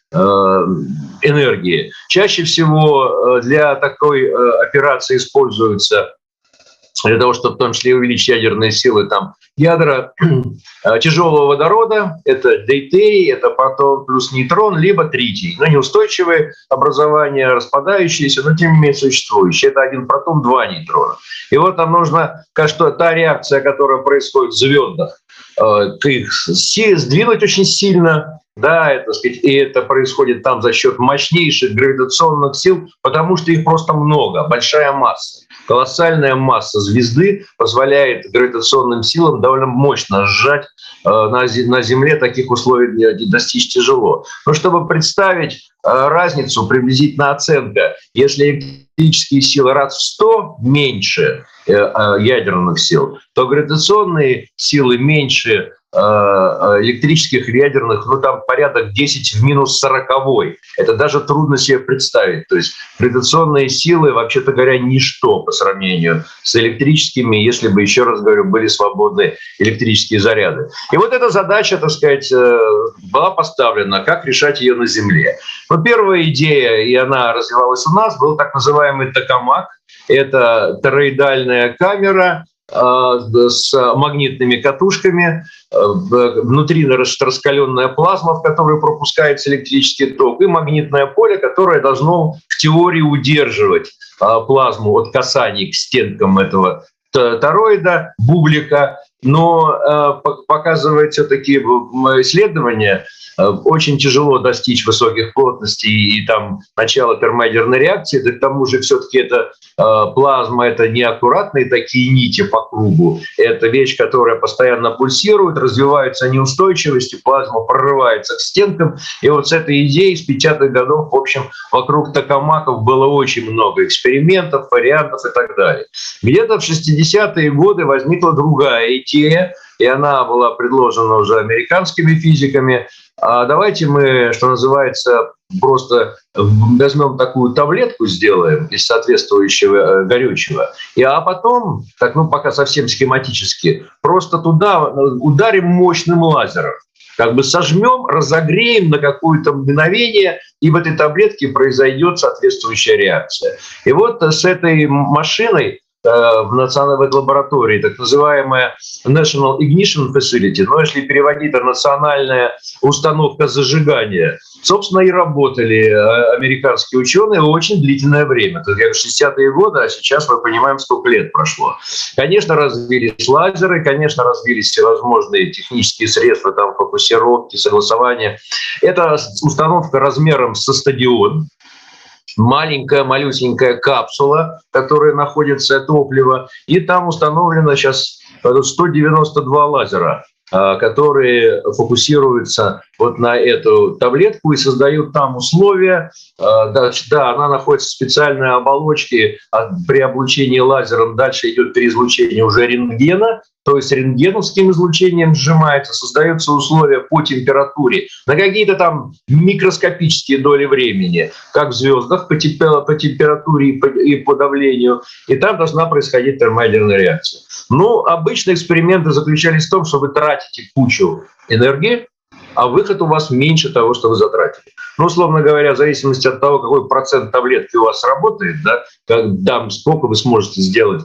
энергии. Чаще всего для такой операции используются, для того, чтобы в том числе увеличить ядерные силы, там ядра тяжелого водорода, это дейтерий, это протон плюс нейтрон, либо тритий. Но неустойчивые образования, распадающиеся, но тем не менее существующие. Это один протон, два нейтрона. И вот нам нужно, что та реакция, которая происходит в звездах, их сдвинуть очень сильно, да, это, сказать, и это происходит там за счет мощнейших гравитационных сил, потому что их просто много, большая масса. Колоссальная масса звезды позволяет гравитационным силам довольно мощно сжать. На Земле таких условий достичь тяжело. Но чтобы представить разницу, приблизительно оценка, если электрические силы раз в 100 меньше ядерных сил, то гравитационные силы меньше электрических или ядерных, ну там порядок 10 в минус 40. Это даже трудно себе представить. То есть гравитационные силы, вообще-то говоря, ничто по сравнению с электрическими, если бы, еще раз говорю, были свободны электрические заряды. И вот эта задача, так сказать, была поставлена, как решать ее на Земле. Но первая идея, и она развивалась у нас, был так называемый токамак. Это тороидальная камера, с магнитными катушками, внутри раскаленная плазма, в которую пропускается электрический ток, и магнитное поле, которое должно в теории удерживать плазму от касаний к стенкам этого тороида, бублика. Но показывает все-таки исследования, очень тяжело достичь высоких плотностей и там начала термоядерной реакции, да к тому же все-таки это плазма, это не аккуратные такие нити по кругу, это вещь, которая постоянно пульсирует, развиваются неустойчивости, плазма прорывается к стенкам, и вот с этой идеей с 50-х годов, в общем, вокруг токамаков было очень много экспериментов, вариантов и так далее. Где-то в 60-е годы возникла другая идея, и она была предложена уже американскими физиками. Давайте мы, что называется, просто возьмем такую таблетку, сделаем из соответствующего горючего, а потом, так, пока совсем схематически, просто туда ударим мощным лазером. Как бы сожмем, разогреем на какое-то мгновение, и в этой таблетке произойдет соответствующая реакция. И вот с этой машиной в национальной лаборатории, так называемая National Ignition Facility, но если переводить, это национальная установка зажигания, собственно, и работали американские ученые очень длительное время. Это 60-е годы, а сейчас мы понимаем, сколько лет прошло. Конечно, развились лазеры, конечно, развились всевозможные технические средства, там, фокусировки, согласования. Это установка размером со стадион. Маленькая, малюсенькая капсула, в которой находится топливо, и там установлено сейчас 192 лазера, которые фокусируются вот на эту таблетку и создают там условия. Да, она находится в специальной оболочке, при облучении лазером дальше идет переизлучение уже рентгена, то есть рентгеновским излучением сжимается, создаются условия по температуре на какие-то там микроскопические доли времени, как в звездах, по температуре и по давлению, и там должна происходить термоядерная реакция. Обычно эксперименты заключались в том, что вы тратите кучу энергии, а выход у вас меньше того, что вы затратили. Условно говоря, в зависимости от того, какой процент таблетки у вас работает, сколько вы сможете сделать,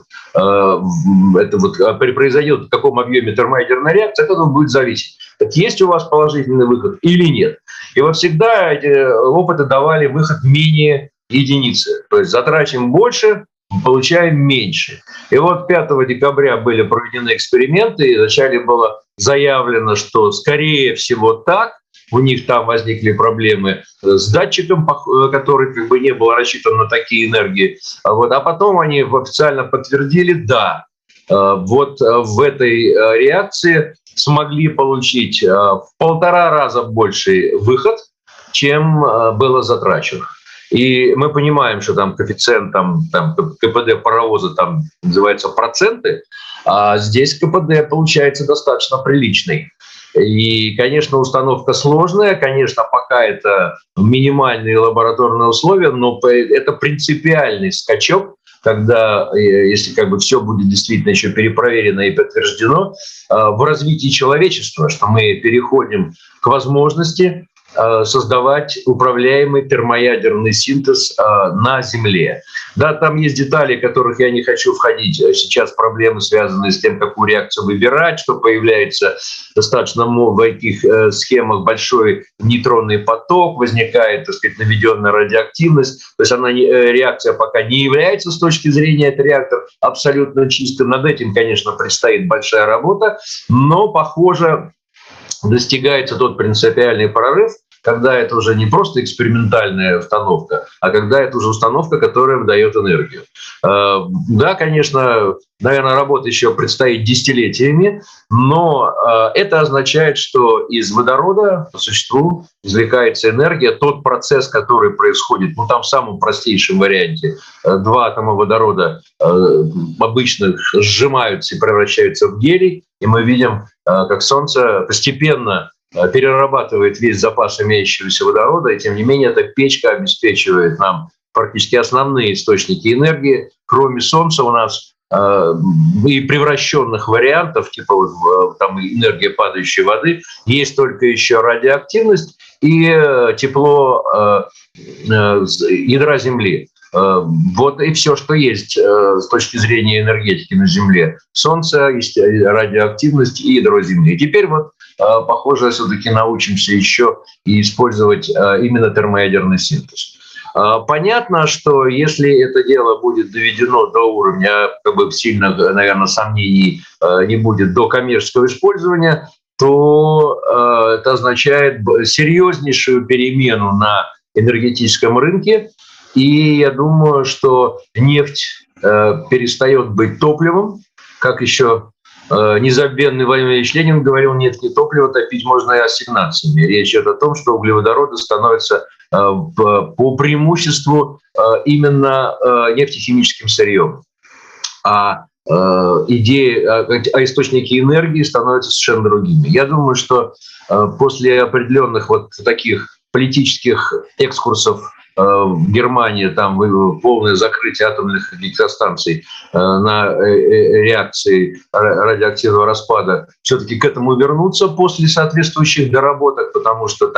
произойдет в каком объеме термоядерная реакция, от этого будет зависеть. Так есть у вас положительный выход или нет. И вот всегда эти опыты давали выход менее единицы. То есть затрачиваем больше, получаем меньше. И вот 5 декабря были проведены эксперименты, и вначале было заявлено, что скорее всего так, у них там возникли проблемы с датчиком, который как бы не был рассчитан на такие энергии. А потом они официально подтвердили, да, вот в этой реакции смогли получить в 1,5 раза больший выход, чем было затрачено. И мы понимаем, что там коэффициент там КПД паровоза там называется проценты, а здесь КПД получается достаточно приличный. И, конечно, установка сложная, конечно, пока это минимальные лабораторные условия, но это принципиальный скачок, когда, если как бы все будет действительно еще перепроверено и подтверждено, в развитии человечества, что мы переходим к возможности создавать управляемый термоядерный синтез на Земле. Да, там есть детали, в которых я не хочу входить. Сейчас проблемы, связанные с тем, какую реакцию выбирать, что появляется достаточно в этих схемах большой нейтронный поток, возникает, так сказать, наведенная радиоактивность. То есть реакция пока не является с точки зрения этого реактора абсолютно чистым. Над этим, конечно, предстоит большая работа, но, похоже, достигается тот принципиальный прорыв, когда это уже не просто экспериментальная установка, а когда это уже установка, которая выдает энергию. Да, конечно, наверное, работа еще предстоит десятилетиями, но это означает, что из водорода по существу извлекается энергия. Тот процесс, который происходит, там в самом простейшем варианте, 2 атома водорода обычно сжимаются и превращаются в гелий, и мы видим, как Солнце постепенно перерабатывает весь запас имеющегося водорода, и тем не менее эта печка обеспечивает нам практически основные источники энергии. Кроме Солнца у нас и превращенных вариантов, типа там энергия падающей воды, есть только еще радиоактивность и тепло ядра Земли. Вот и все, что есть с точки зрения энергетики на Земле. Солнце, радиоактивность и ядро Земли. И теперь вот, похоже, все-таки научимся еще и использовать именно термоядерный синтез. Понятно, что если это дело будет доведено до уровня, сильно, наверное, сомнений не будет, до коммерческого использования, то это означает серьезнейшую перемену на энергетическом рынке. И я думаю, что нефть перестает быть топливом, как еще незабвенный Владимир Ильич Ленин говорил, нефть не топливо, топить можно и ассигнациями. Речь идет о том, что углеводороды становятся по преимуществу именно нефтехимическим сырьем. А источники энергии становятся совершенно другими. Я думаю, что после определенных вот таких политических экскурсов в Германии, там полное закрытие атомных электростанций на реакции радиоактивного распада, все-таки к этому вернуться после соответствующих доработок, потому что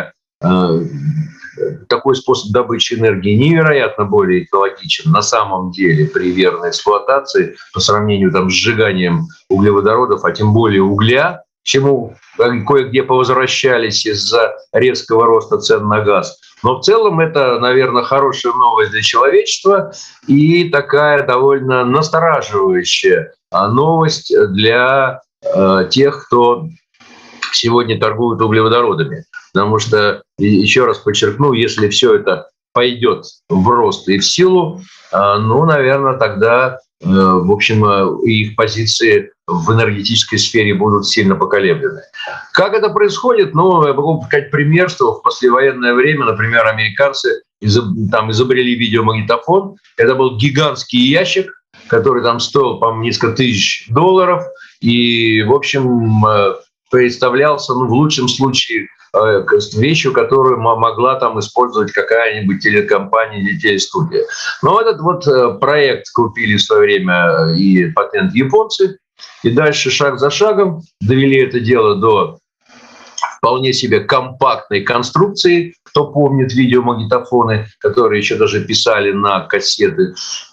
такой способ добычи энергии невероятно более экологичен на самом деле при верной эксплуатации по сравнению с сжиганием углеводородов, а тем более угля, к чему кое-где повозвращались из-за резкого роста цен на газ. Но в целом это, наверное, хорошая новость для человечества и такая довольно настораживающая новость для тех, кто сегодня торгует углеводородами. Потому что, еще раз подчеркну, если все это пойдет в рост и в силу, наверное, тогда, в общем, их позиции в энергетической сфере будут сильно поколеблены. Как это происходит? Я могу сказать пример, что в послевоенное время, например, американцы изобрели видеомагнитофон. Это был гигантский ящик, который стоил, по-моему, несколько тысяч $, и, в общем, представлялся, в лучшем случае, вещью, которую могла использовать какая-нибудь телекомпания или телестудия. Но этот проект купили в свое время и патент японцы, и дальше шаг за шагом довели это дело до вполне себе компактной конструкции. Кто помнит видеомагнитофоны, которые еще даже писали на кассеты.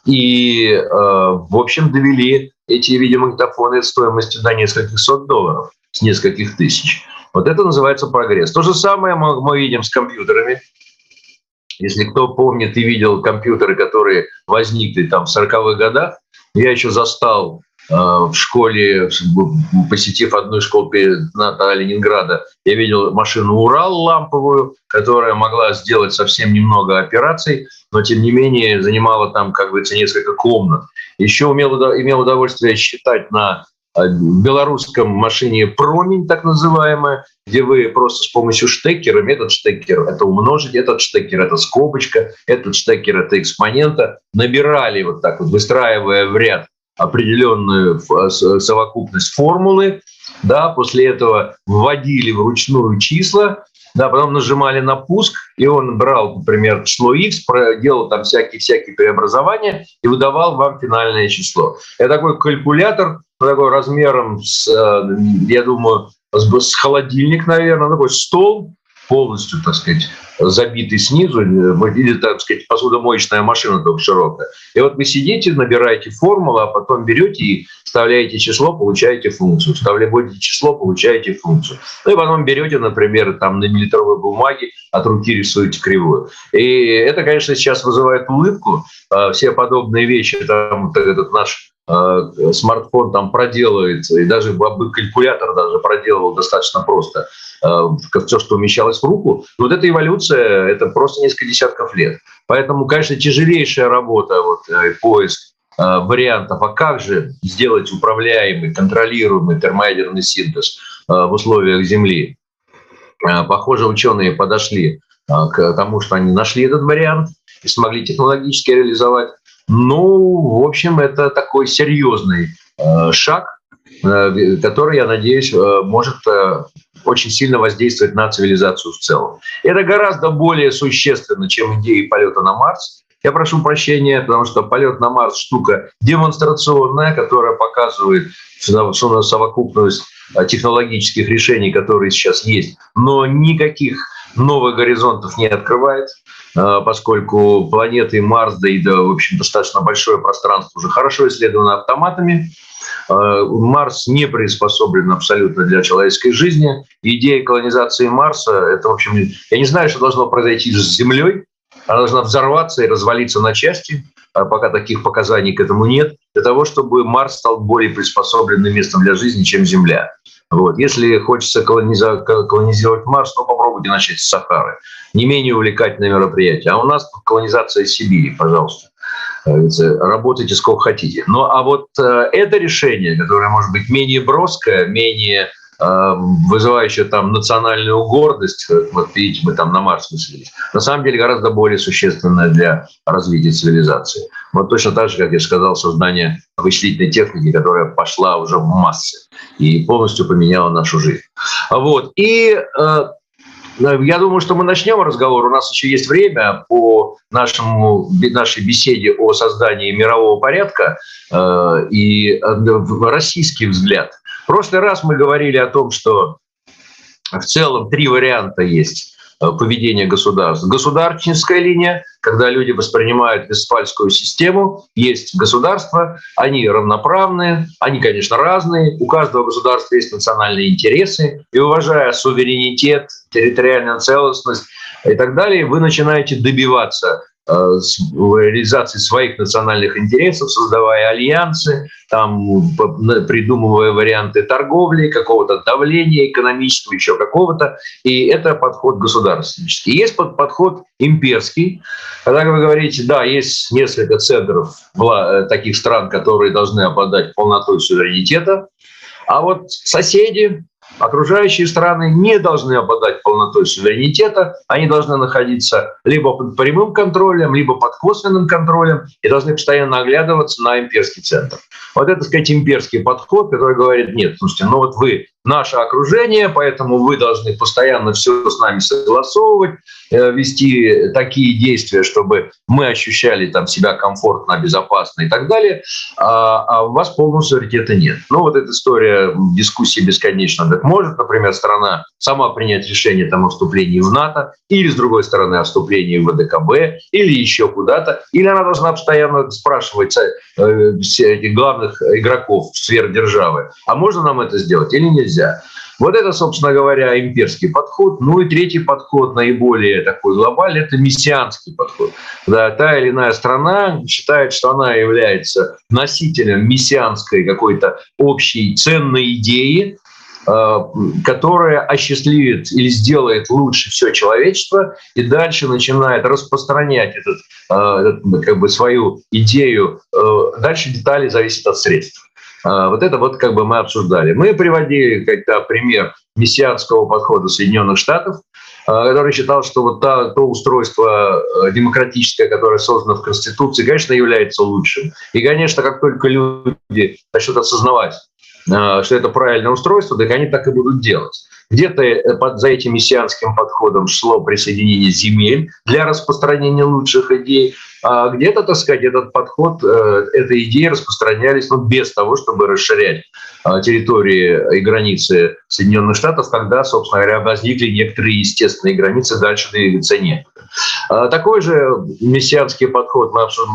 И, в общем, довели эти видеомагнитофоны стоимостью до нескольких сот $, с нескольких тысяч. Вот это называется прогресс. То же самое мы видим с компьютерами. Если кто помнит и видел компьютеры, которые возникли в 40-х годах, я еще застал в школе, посетив одну из школ Ленинграда, я видел машину «Урал» ламповую, которая могла сделать совсем немного операций, но, тем не менее, занимала несколько комнат. Еще имел удовольствие считать на белорусском машине «Промень», так называемая, где вы просто с помощью штекера, этот штекер – это умножить, этот штекер – это скобочка, этот штекер – это экспонента, набирали выстраивая в ряд определенную совокупность формулы, после этого вводили вручную числа, потом нажимали на пуск, и он брал, например, число x, делал всякие преобразования и выдавал вам финальное число. Это такой калькулятор, такой размером я думаю, с холодильник, наверное, такой стол, полностью, забитый снизу, или, посудомоечная машина только широкая. И вы сидите, набираете формулу, а потом берете и вставляете число, получаете функцию. Вставляете число, получаете функцию. И потом берете, например, на миллилитровой бумаге от руки рисуете кривую. И это, конечно, сейчас вызывает улыбку. Все подобные вещи, этот наш смартфон проделывает, и даже калькулятор даже проделывал достаточно просто все, что умещалось в руку. Но эта эволюция, это просто несколько десятков лет. Поэтому, конечно, тяжелейшая работа, поиск вариантов, а как же сделать управляемый, контролируемый термоядерный синтез в условиях Земли. Похоже, ученые подошли к тому, что они нашли этот вариант и смогли технологически реализовать. В общем, это такой серьезный шаг, который, я надеюсь, может очень сильно воздействовать на цивилизацию в целом. Это гораздо более существенно, чем идея полета на Марс. Я прошу прощения, потому что полет на Марс – штука демонстрационная, которая показывает совокупность технологических решений, которые сейчас есть, но никаких новых горизонтов не открывает, поскольку планеты Марс, да и, да, в общем, достаточно большое пространство уже хорошо исследовано автоматами. Марс не приспособлен абсолютно для человеческой жизни. Идея колонизации Марса, это, в общем, я не знаю, что должно произойти с Землей. Она должна взорваться и развалиться на части, пока таких показаний к этому нет, для того, чтобы Марс стал более приспособленным местом для жизни, чем Земля. Вот. Если хочется колонизировать Марс, то попробуйте начать с Сахары. Не менее увлекательное мероприятие. А у нас тут колонизация Сибири, пожалуйста. Работайте сколько хотите. Ну а вот это решение, которое может быть менее броское, менее вызывающее там национальную гордость, вот видите, мы там на Марс выселились, на самом деле гораздо более существенное для развития цивилизации. Вот точно так же, как я сказал, создание вычислительной техники, которая пошла уже в массы и полностью поменяла нашу жизнь. Вот. И я думаю, что мы начнем разговор. У нас еще есть время по нашей беседе о создании мирового порядка и российский взгляд. В прошлый раз мы говорили о том, что в целом 3 варианта есть поведения государств. Государственная линия, когда люди воспринимают Вестфальскую систему, есть государства, они равноправные, они, конечно, разные, у каждого государства есть национальные интересы, и уважая суверенитет, территориальную целостность и так далее, вы начинаете добиваться реализации своих национальных интересов, создавая альянсы, там, придумывая варианты торговли, какого-то давления экономического, еще какого-то. И это подход государственнический. Есть подход имперский, когда вы говорите, да, есть несколько центров таких стран, которые должны обладать полнотой суверенитета, а вот соседи, окружающие страны не должны обладать полнотой суверенитета, они должны находиться либо под прямым контролем, либо под косвенным контролем и должны постоянно оглядываться на имперский центр. Вот это, так сказать, имперский подход, который говорит, нет, слушайте, ну вот вы наше окружение, поэтому вы должны постоянно все с нами согласовывать, вести такие действия, чтобы мы ощущали там себя комфортно, безопасно и так далее, а у вас полного суверенитета нет. Ну вот эта история дискуссии бесконечна. Так может, например, страна сама принять решение там, о вступлении в НАТО, или, с другой стороны, о вступлении в ВДКБ, или еще куда-то, или она должна постоянно спрашивать все этих главных игроков в сверхдержавы, а можно нам это сделать или нельзя? Вот это, собственно говоря, имперский подход. Ну и третий подход, наиболее такой глобальный, это мессианский подход. Когда та или иная страна считает, что она является носителем мессианской какой-то общей ценной идеи, которая осчастливит или сделает лучше все человечество, и дальше начинает распространять как бы свою идею. Дальше детали зависят от средств. Вот это вот как бы мы обсуждали. Мы приводили как-то пример мессианского подхода Соединенных Штатов, который считал, что вот то устройство демократическое, которое создано в Конституции, конечно, является лучшим. И, конечно, как только люди начнут осознавать, что это правильное устройство, так они так и будут делать. Где-то за этим мессианским подходом шло присоединение земель для распространения лучших идей, а где-то, так сказать, этот подход, эти идеи распространялись без того, чтобы расширять территории и границы Соединенных Штатов, когда, собственно говоря, возникли некоторые естественные границы, дальше двигаться нет. Такой же мессианский подход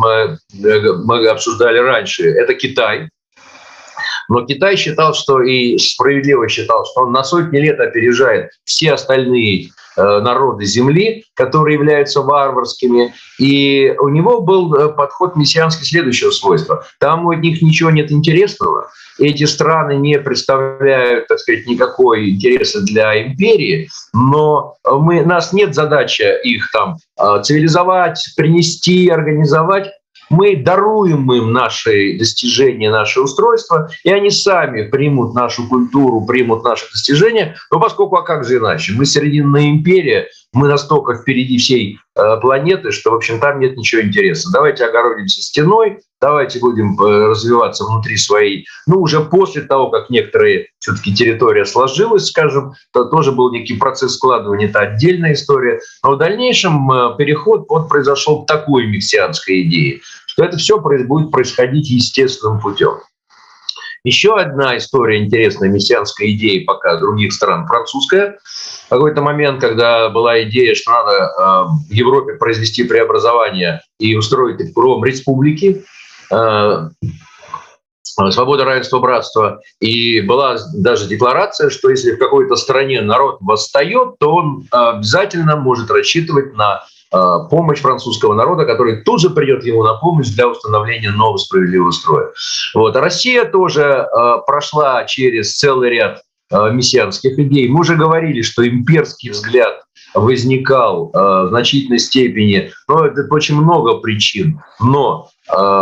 мы обсуждали раньше, это Китай. Но Китай считал, что и справедливо считал, что он на сотни лет опережает все остальные народы Земли, которые являются варварскими. И у него был подход мессианский следующего свойства. Там у них ничего нет интересного. Эти страны не представляют, так сказать, никакой интереса для империи, но у нас нет задачи их там цивилизовать, принести, организовать. Мы даруем им наши достижения, наши устройства, и они сами примут нашу культуру, примут наши достижения. Но поскольку, а как же иначе? Мы Срединная империя, мы настолько впереди всей планеты, что, в общем, там нет ничего интересного. Давайте огородимся стеной, давайте будем развиваться внутри своей. Ну, уже после того, как некоторые все-таки территория сложилась, скажем, то тоже был некий процесс складывания, это отдельная история. Но в дальнейшем переход произошел к такой мессианской идее, что это все будет происходить естественным путем. Еще одна история интересная мессианской идеи пока других стран, французская. В какой-то момент, когда была идея, что надо в Европе произвести преобразование и устроить кругом республики, свобода, равенство, братство. И была даже декларация, что если в какой-то стране народ восстает, то он обязательно может рассчитывать на помощь французского народа, который тут же придет ему на помощь для установления нового справедливого строя. Вот. А Россия тоже прошла через целый ряд мессианских идей. Мы уже говорили, что имперский взгляд возникал в значительной степени, но это очень много причин, но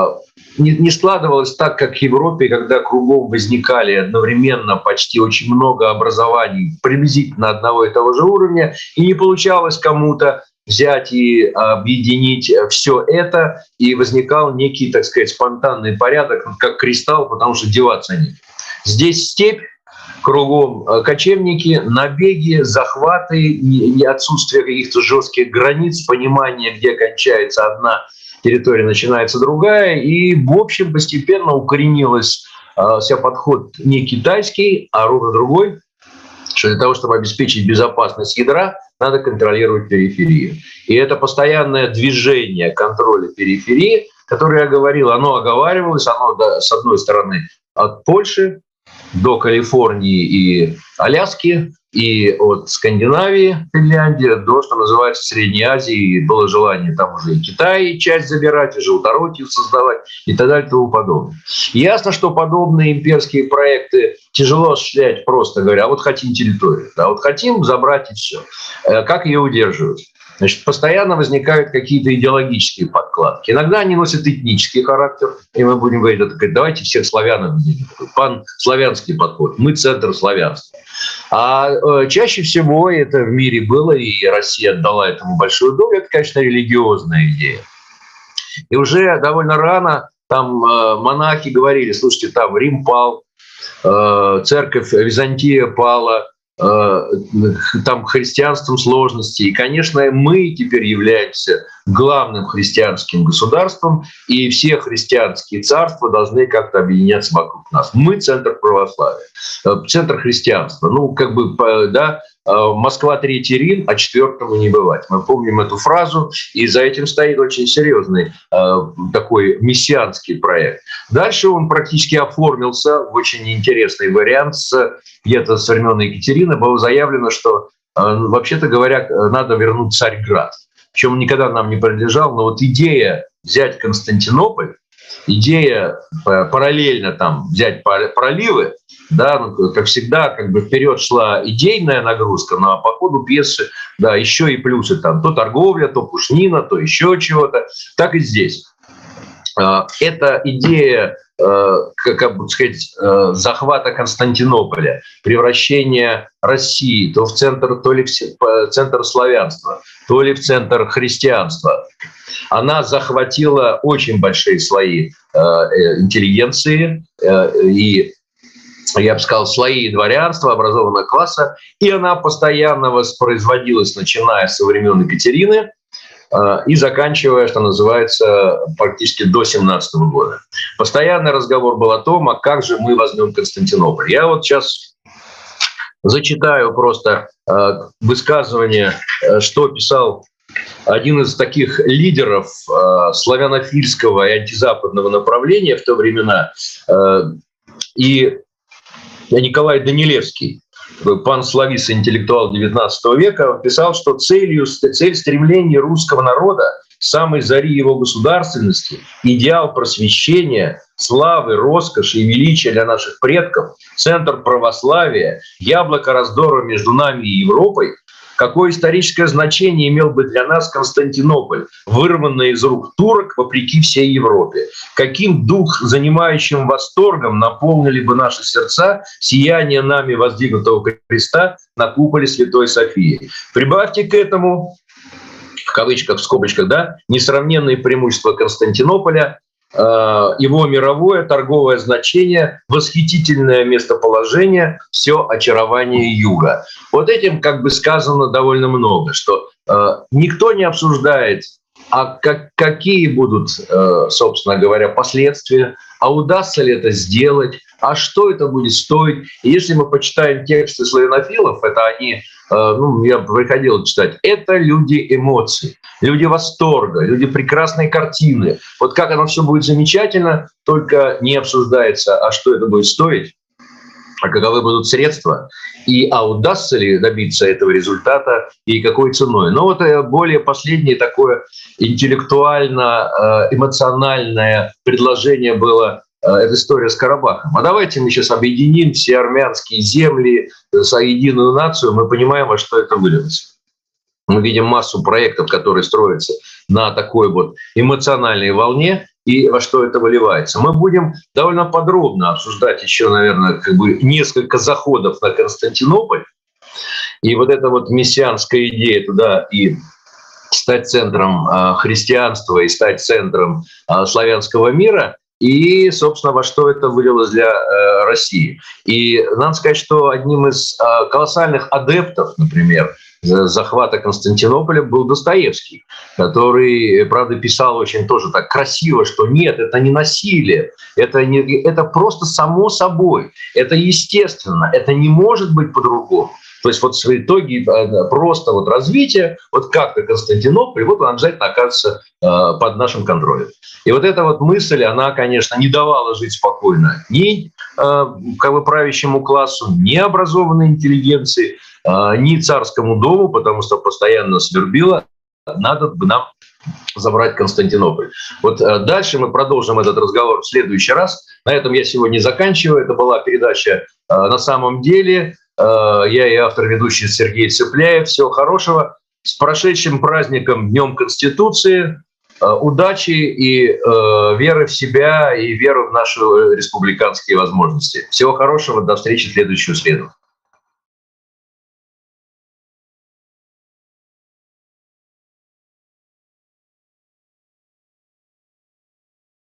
не складывалось так, как в Европе, когда кругом возникали одновременно почти очень много образований приблизительно одного и того же уровня, и не получалось кому-то взять и объединить все это, и возникал некий, так сказать, спонтанный порядок, как кристалл, потому что деваться нет. Здесь степь, кругом кочевники, набеги, захваты, отсутствие каких-то жестких границ, понимание, где кончается одна территория, начинается другая, и, в общем, постепенно укоренилась вся подход не китайский, а ровно другой, что для того, чтобы обеспечить безопасность ядра, надо контролировать периферию. И это постоянное движение контроля периферии, которое я говорил, оно оговаривалось, оно, с одной стороны, от Польши до Калифорнии и Аляски, и от Скандинавии, Финляндии, до, что называется, Средней Азии. Было желание там уже и Китай часть забирать, и Желторотию создавать, и так далее, и тому подобное. Ясно, что подобные имперские проекты тяжело осуществлять, просто говоря, а вот хотим территорию, а вот хотим забрать и все. Как ее удерживать? Значит, постоянно возникают какие-то идеологические подкладки. Иногда они носят этнический характер, и мы будем говорить, давайте всех славян объединим. Панславянский подход. Мы центр славянства. А чаще всего это в мире было, и Россия отдала этому большую долю, это, конечно, религиозная идея. И уже довольно рано там монахи говорили, слушайте, там Рим пал, церковь Византия пала, там христианством сложности. И, конечно, мы теперь являемся главным христианским государством, и все христианские царства должны как-то объединяться вокруг нас. Мы центр православия, центр христианства. Ну, как бы, да, Москва Третий Рим, а четвертому не бывать. Мы помним эту фразу, и за этим стоит очень серьезный такой мессианский проект. Дальше он практически оформился в очень интересный вариант. Где-то со времен Екатерины было заявлено, что, вообще-то говоря, надо вернуть Царьград. Причем он никогда нам не принадлежал, но вот идея взять Константинополь, идея параллельно там взять проливы, да, ну, как всегда, как бы вперед шла идейная нагрузка, но по ходу пьесы, да, еще и плюсы там, то торговля, то пушнина, то еще чего-то, так и здесь. Эта идея, как бы сказать, захвата Константинополя, превращения России то в центр, то ли в центр славянства, то ли в центр христианства, она захватила очень большие слои интеллигенции и, я бы сказал, слои дворянства, образованного класса, и она постоянно воспроизводилась, начиная со времен Екатерины и заканчивая, что называется, практически до 17 года. Постоянный разговор был о том, а как же мы возьмем Константинополь. Я вот сейчас зачитаю просто высказывание, что писал один из таких лидеров славянофильского и антизападного направления в то времена, и Николай Данилевский, панславист, интеллектуал XIX века, писал, что цель стремления русского народа с самой зари его государственности, идеал просвещения, славы, роскоши и величия для наших предков, центр православия, яблоко раздора между нами и Европой, какое историческое значение имел бы для нас Константинополь, вырванный из рук турок вопреки всей Европе? Каким дух занимающим восторгом наполнили бы наши сердца сияние нами воздвигнутого креста на куполе Святой Софии? Прибавьте к этому, в кавычках, в скобочках, да, несравненные преимущества Константинополя, его мировое торговое значение, восхитительное местоположение, все очарование юга. Вот этим как бы сказано довольно много, что никто не обсуждает, а какие будут, собственно говоря, последствия, а удастся ли это сделать, А что это будет стоить? И если мы почитаем тексты славянофилов, это они, я приходил читать, это люди эмоций, люди восторга, люди прекрасной картины. Вот как оно все будет замечательно, только не обсуждается, а что это будет стоить, а каковы будут средства, и удастся ли добиться этого результата и какой ценой. Но вот более последнее такое интеллектуально-эмоциональное предложение было, эта история с Карабахом. А давайте мы сейчас объединим все армянские земли за единую нацию, мы понимаем, во что это выльется. Мы видим массу проектов, которые строятся на такой вот эмоциональной волне, и во что это выливается. Мы будем довольно подробно обсуждать еще, наверное, несколько заходов на Константинополь. И вот эта вот мессианская идея туда и стать центром христианства, и стать центром славянского мира, и, собственно, во что это вылилось для России. И надо сказать, что одним из колоссальных адептов, например, захвата Константинополя был Достоевский, который, правда, писал очень тоже так красиво, что нет, это не насилие, это просто само собой, это естественно, это не может быть по-другому. То есть вот в итоге просто вот развитие, вот как-то Константинополь, вот он обязательно окажется под нашим контролем. И вот эта вот мысль, она, конечно, не давала жить спокойно ни правящему классу, ни образованной интеллигенции, ни царскому дому, потому что постоянно свербило, надо бы нам забрать Константинополь. Вот дальше мы продолжим этот разговор в следующий раз. На этом я сегодня заканчиваю. Это была передача «На самом деле». Я и автор, ведущий Сергей Цепляев. Всего хорошего. С прошедшим праздником Днем Конституции. Удачи и веры в себя, и веры в наши республиканские возможности. Всего хорошего. До встречи в следующую среду.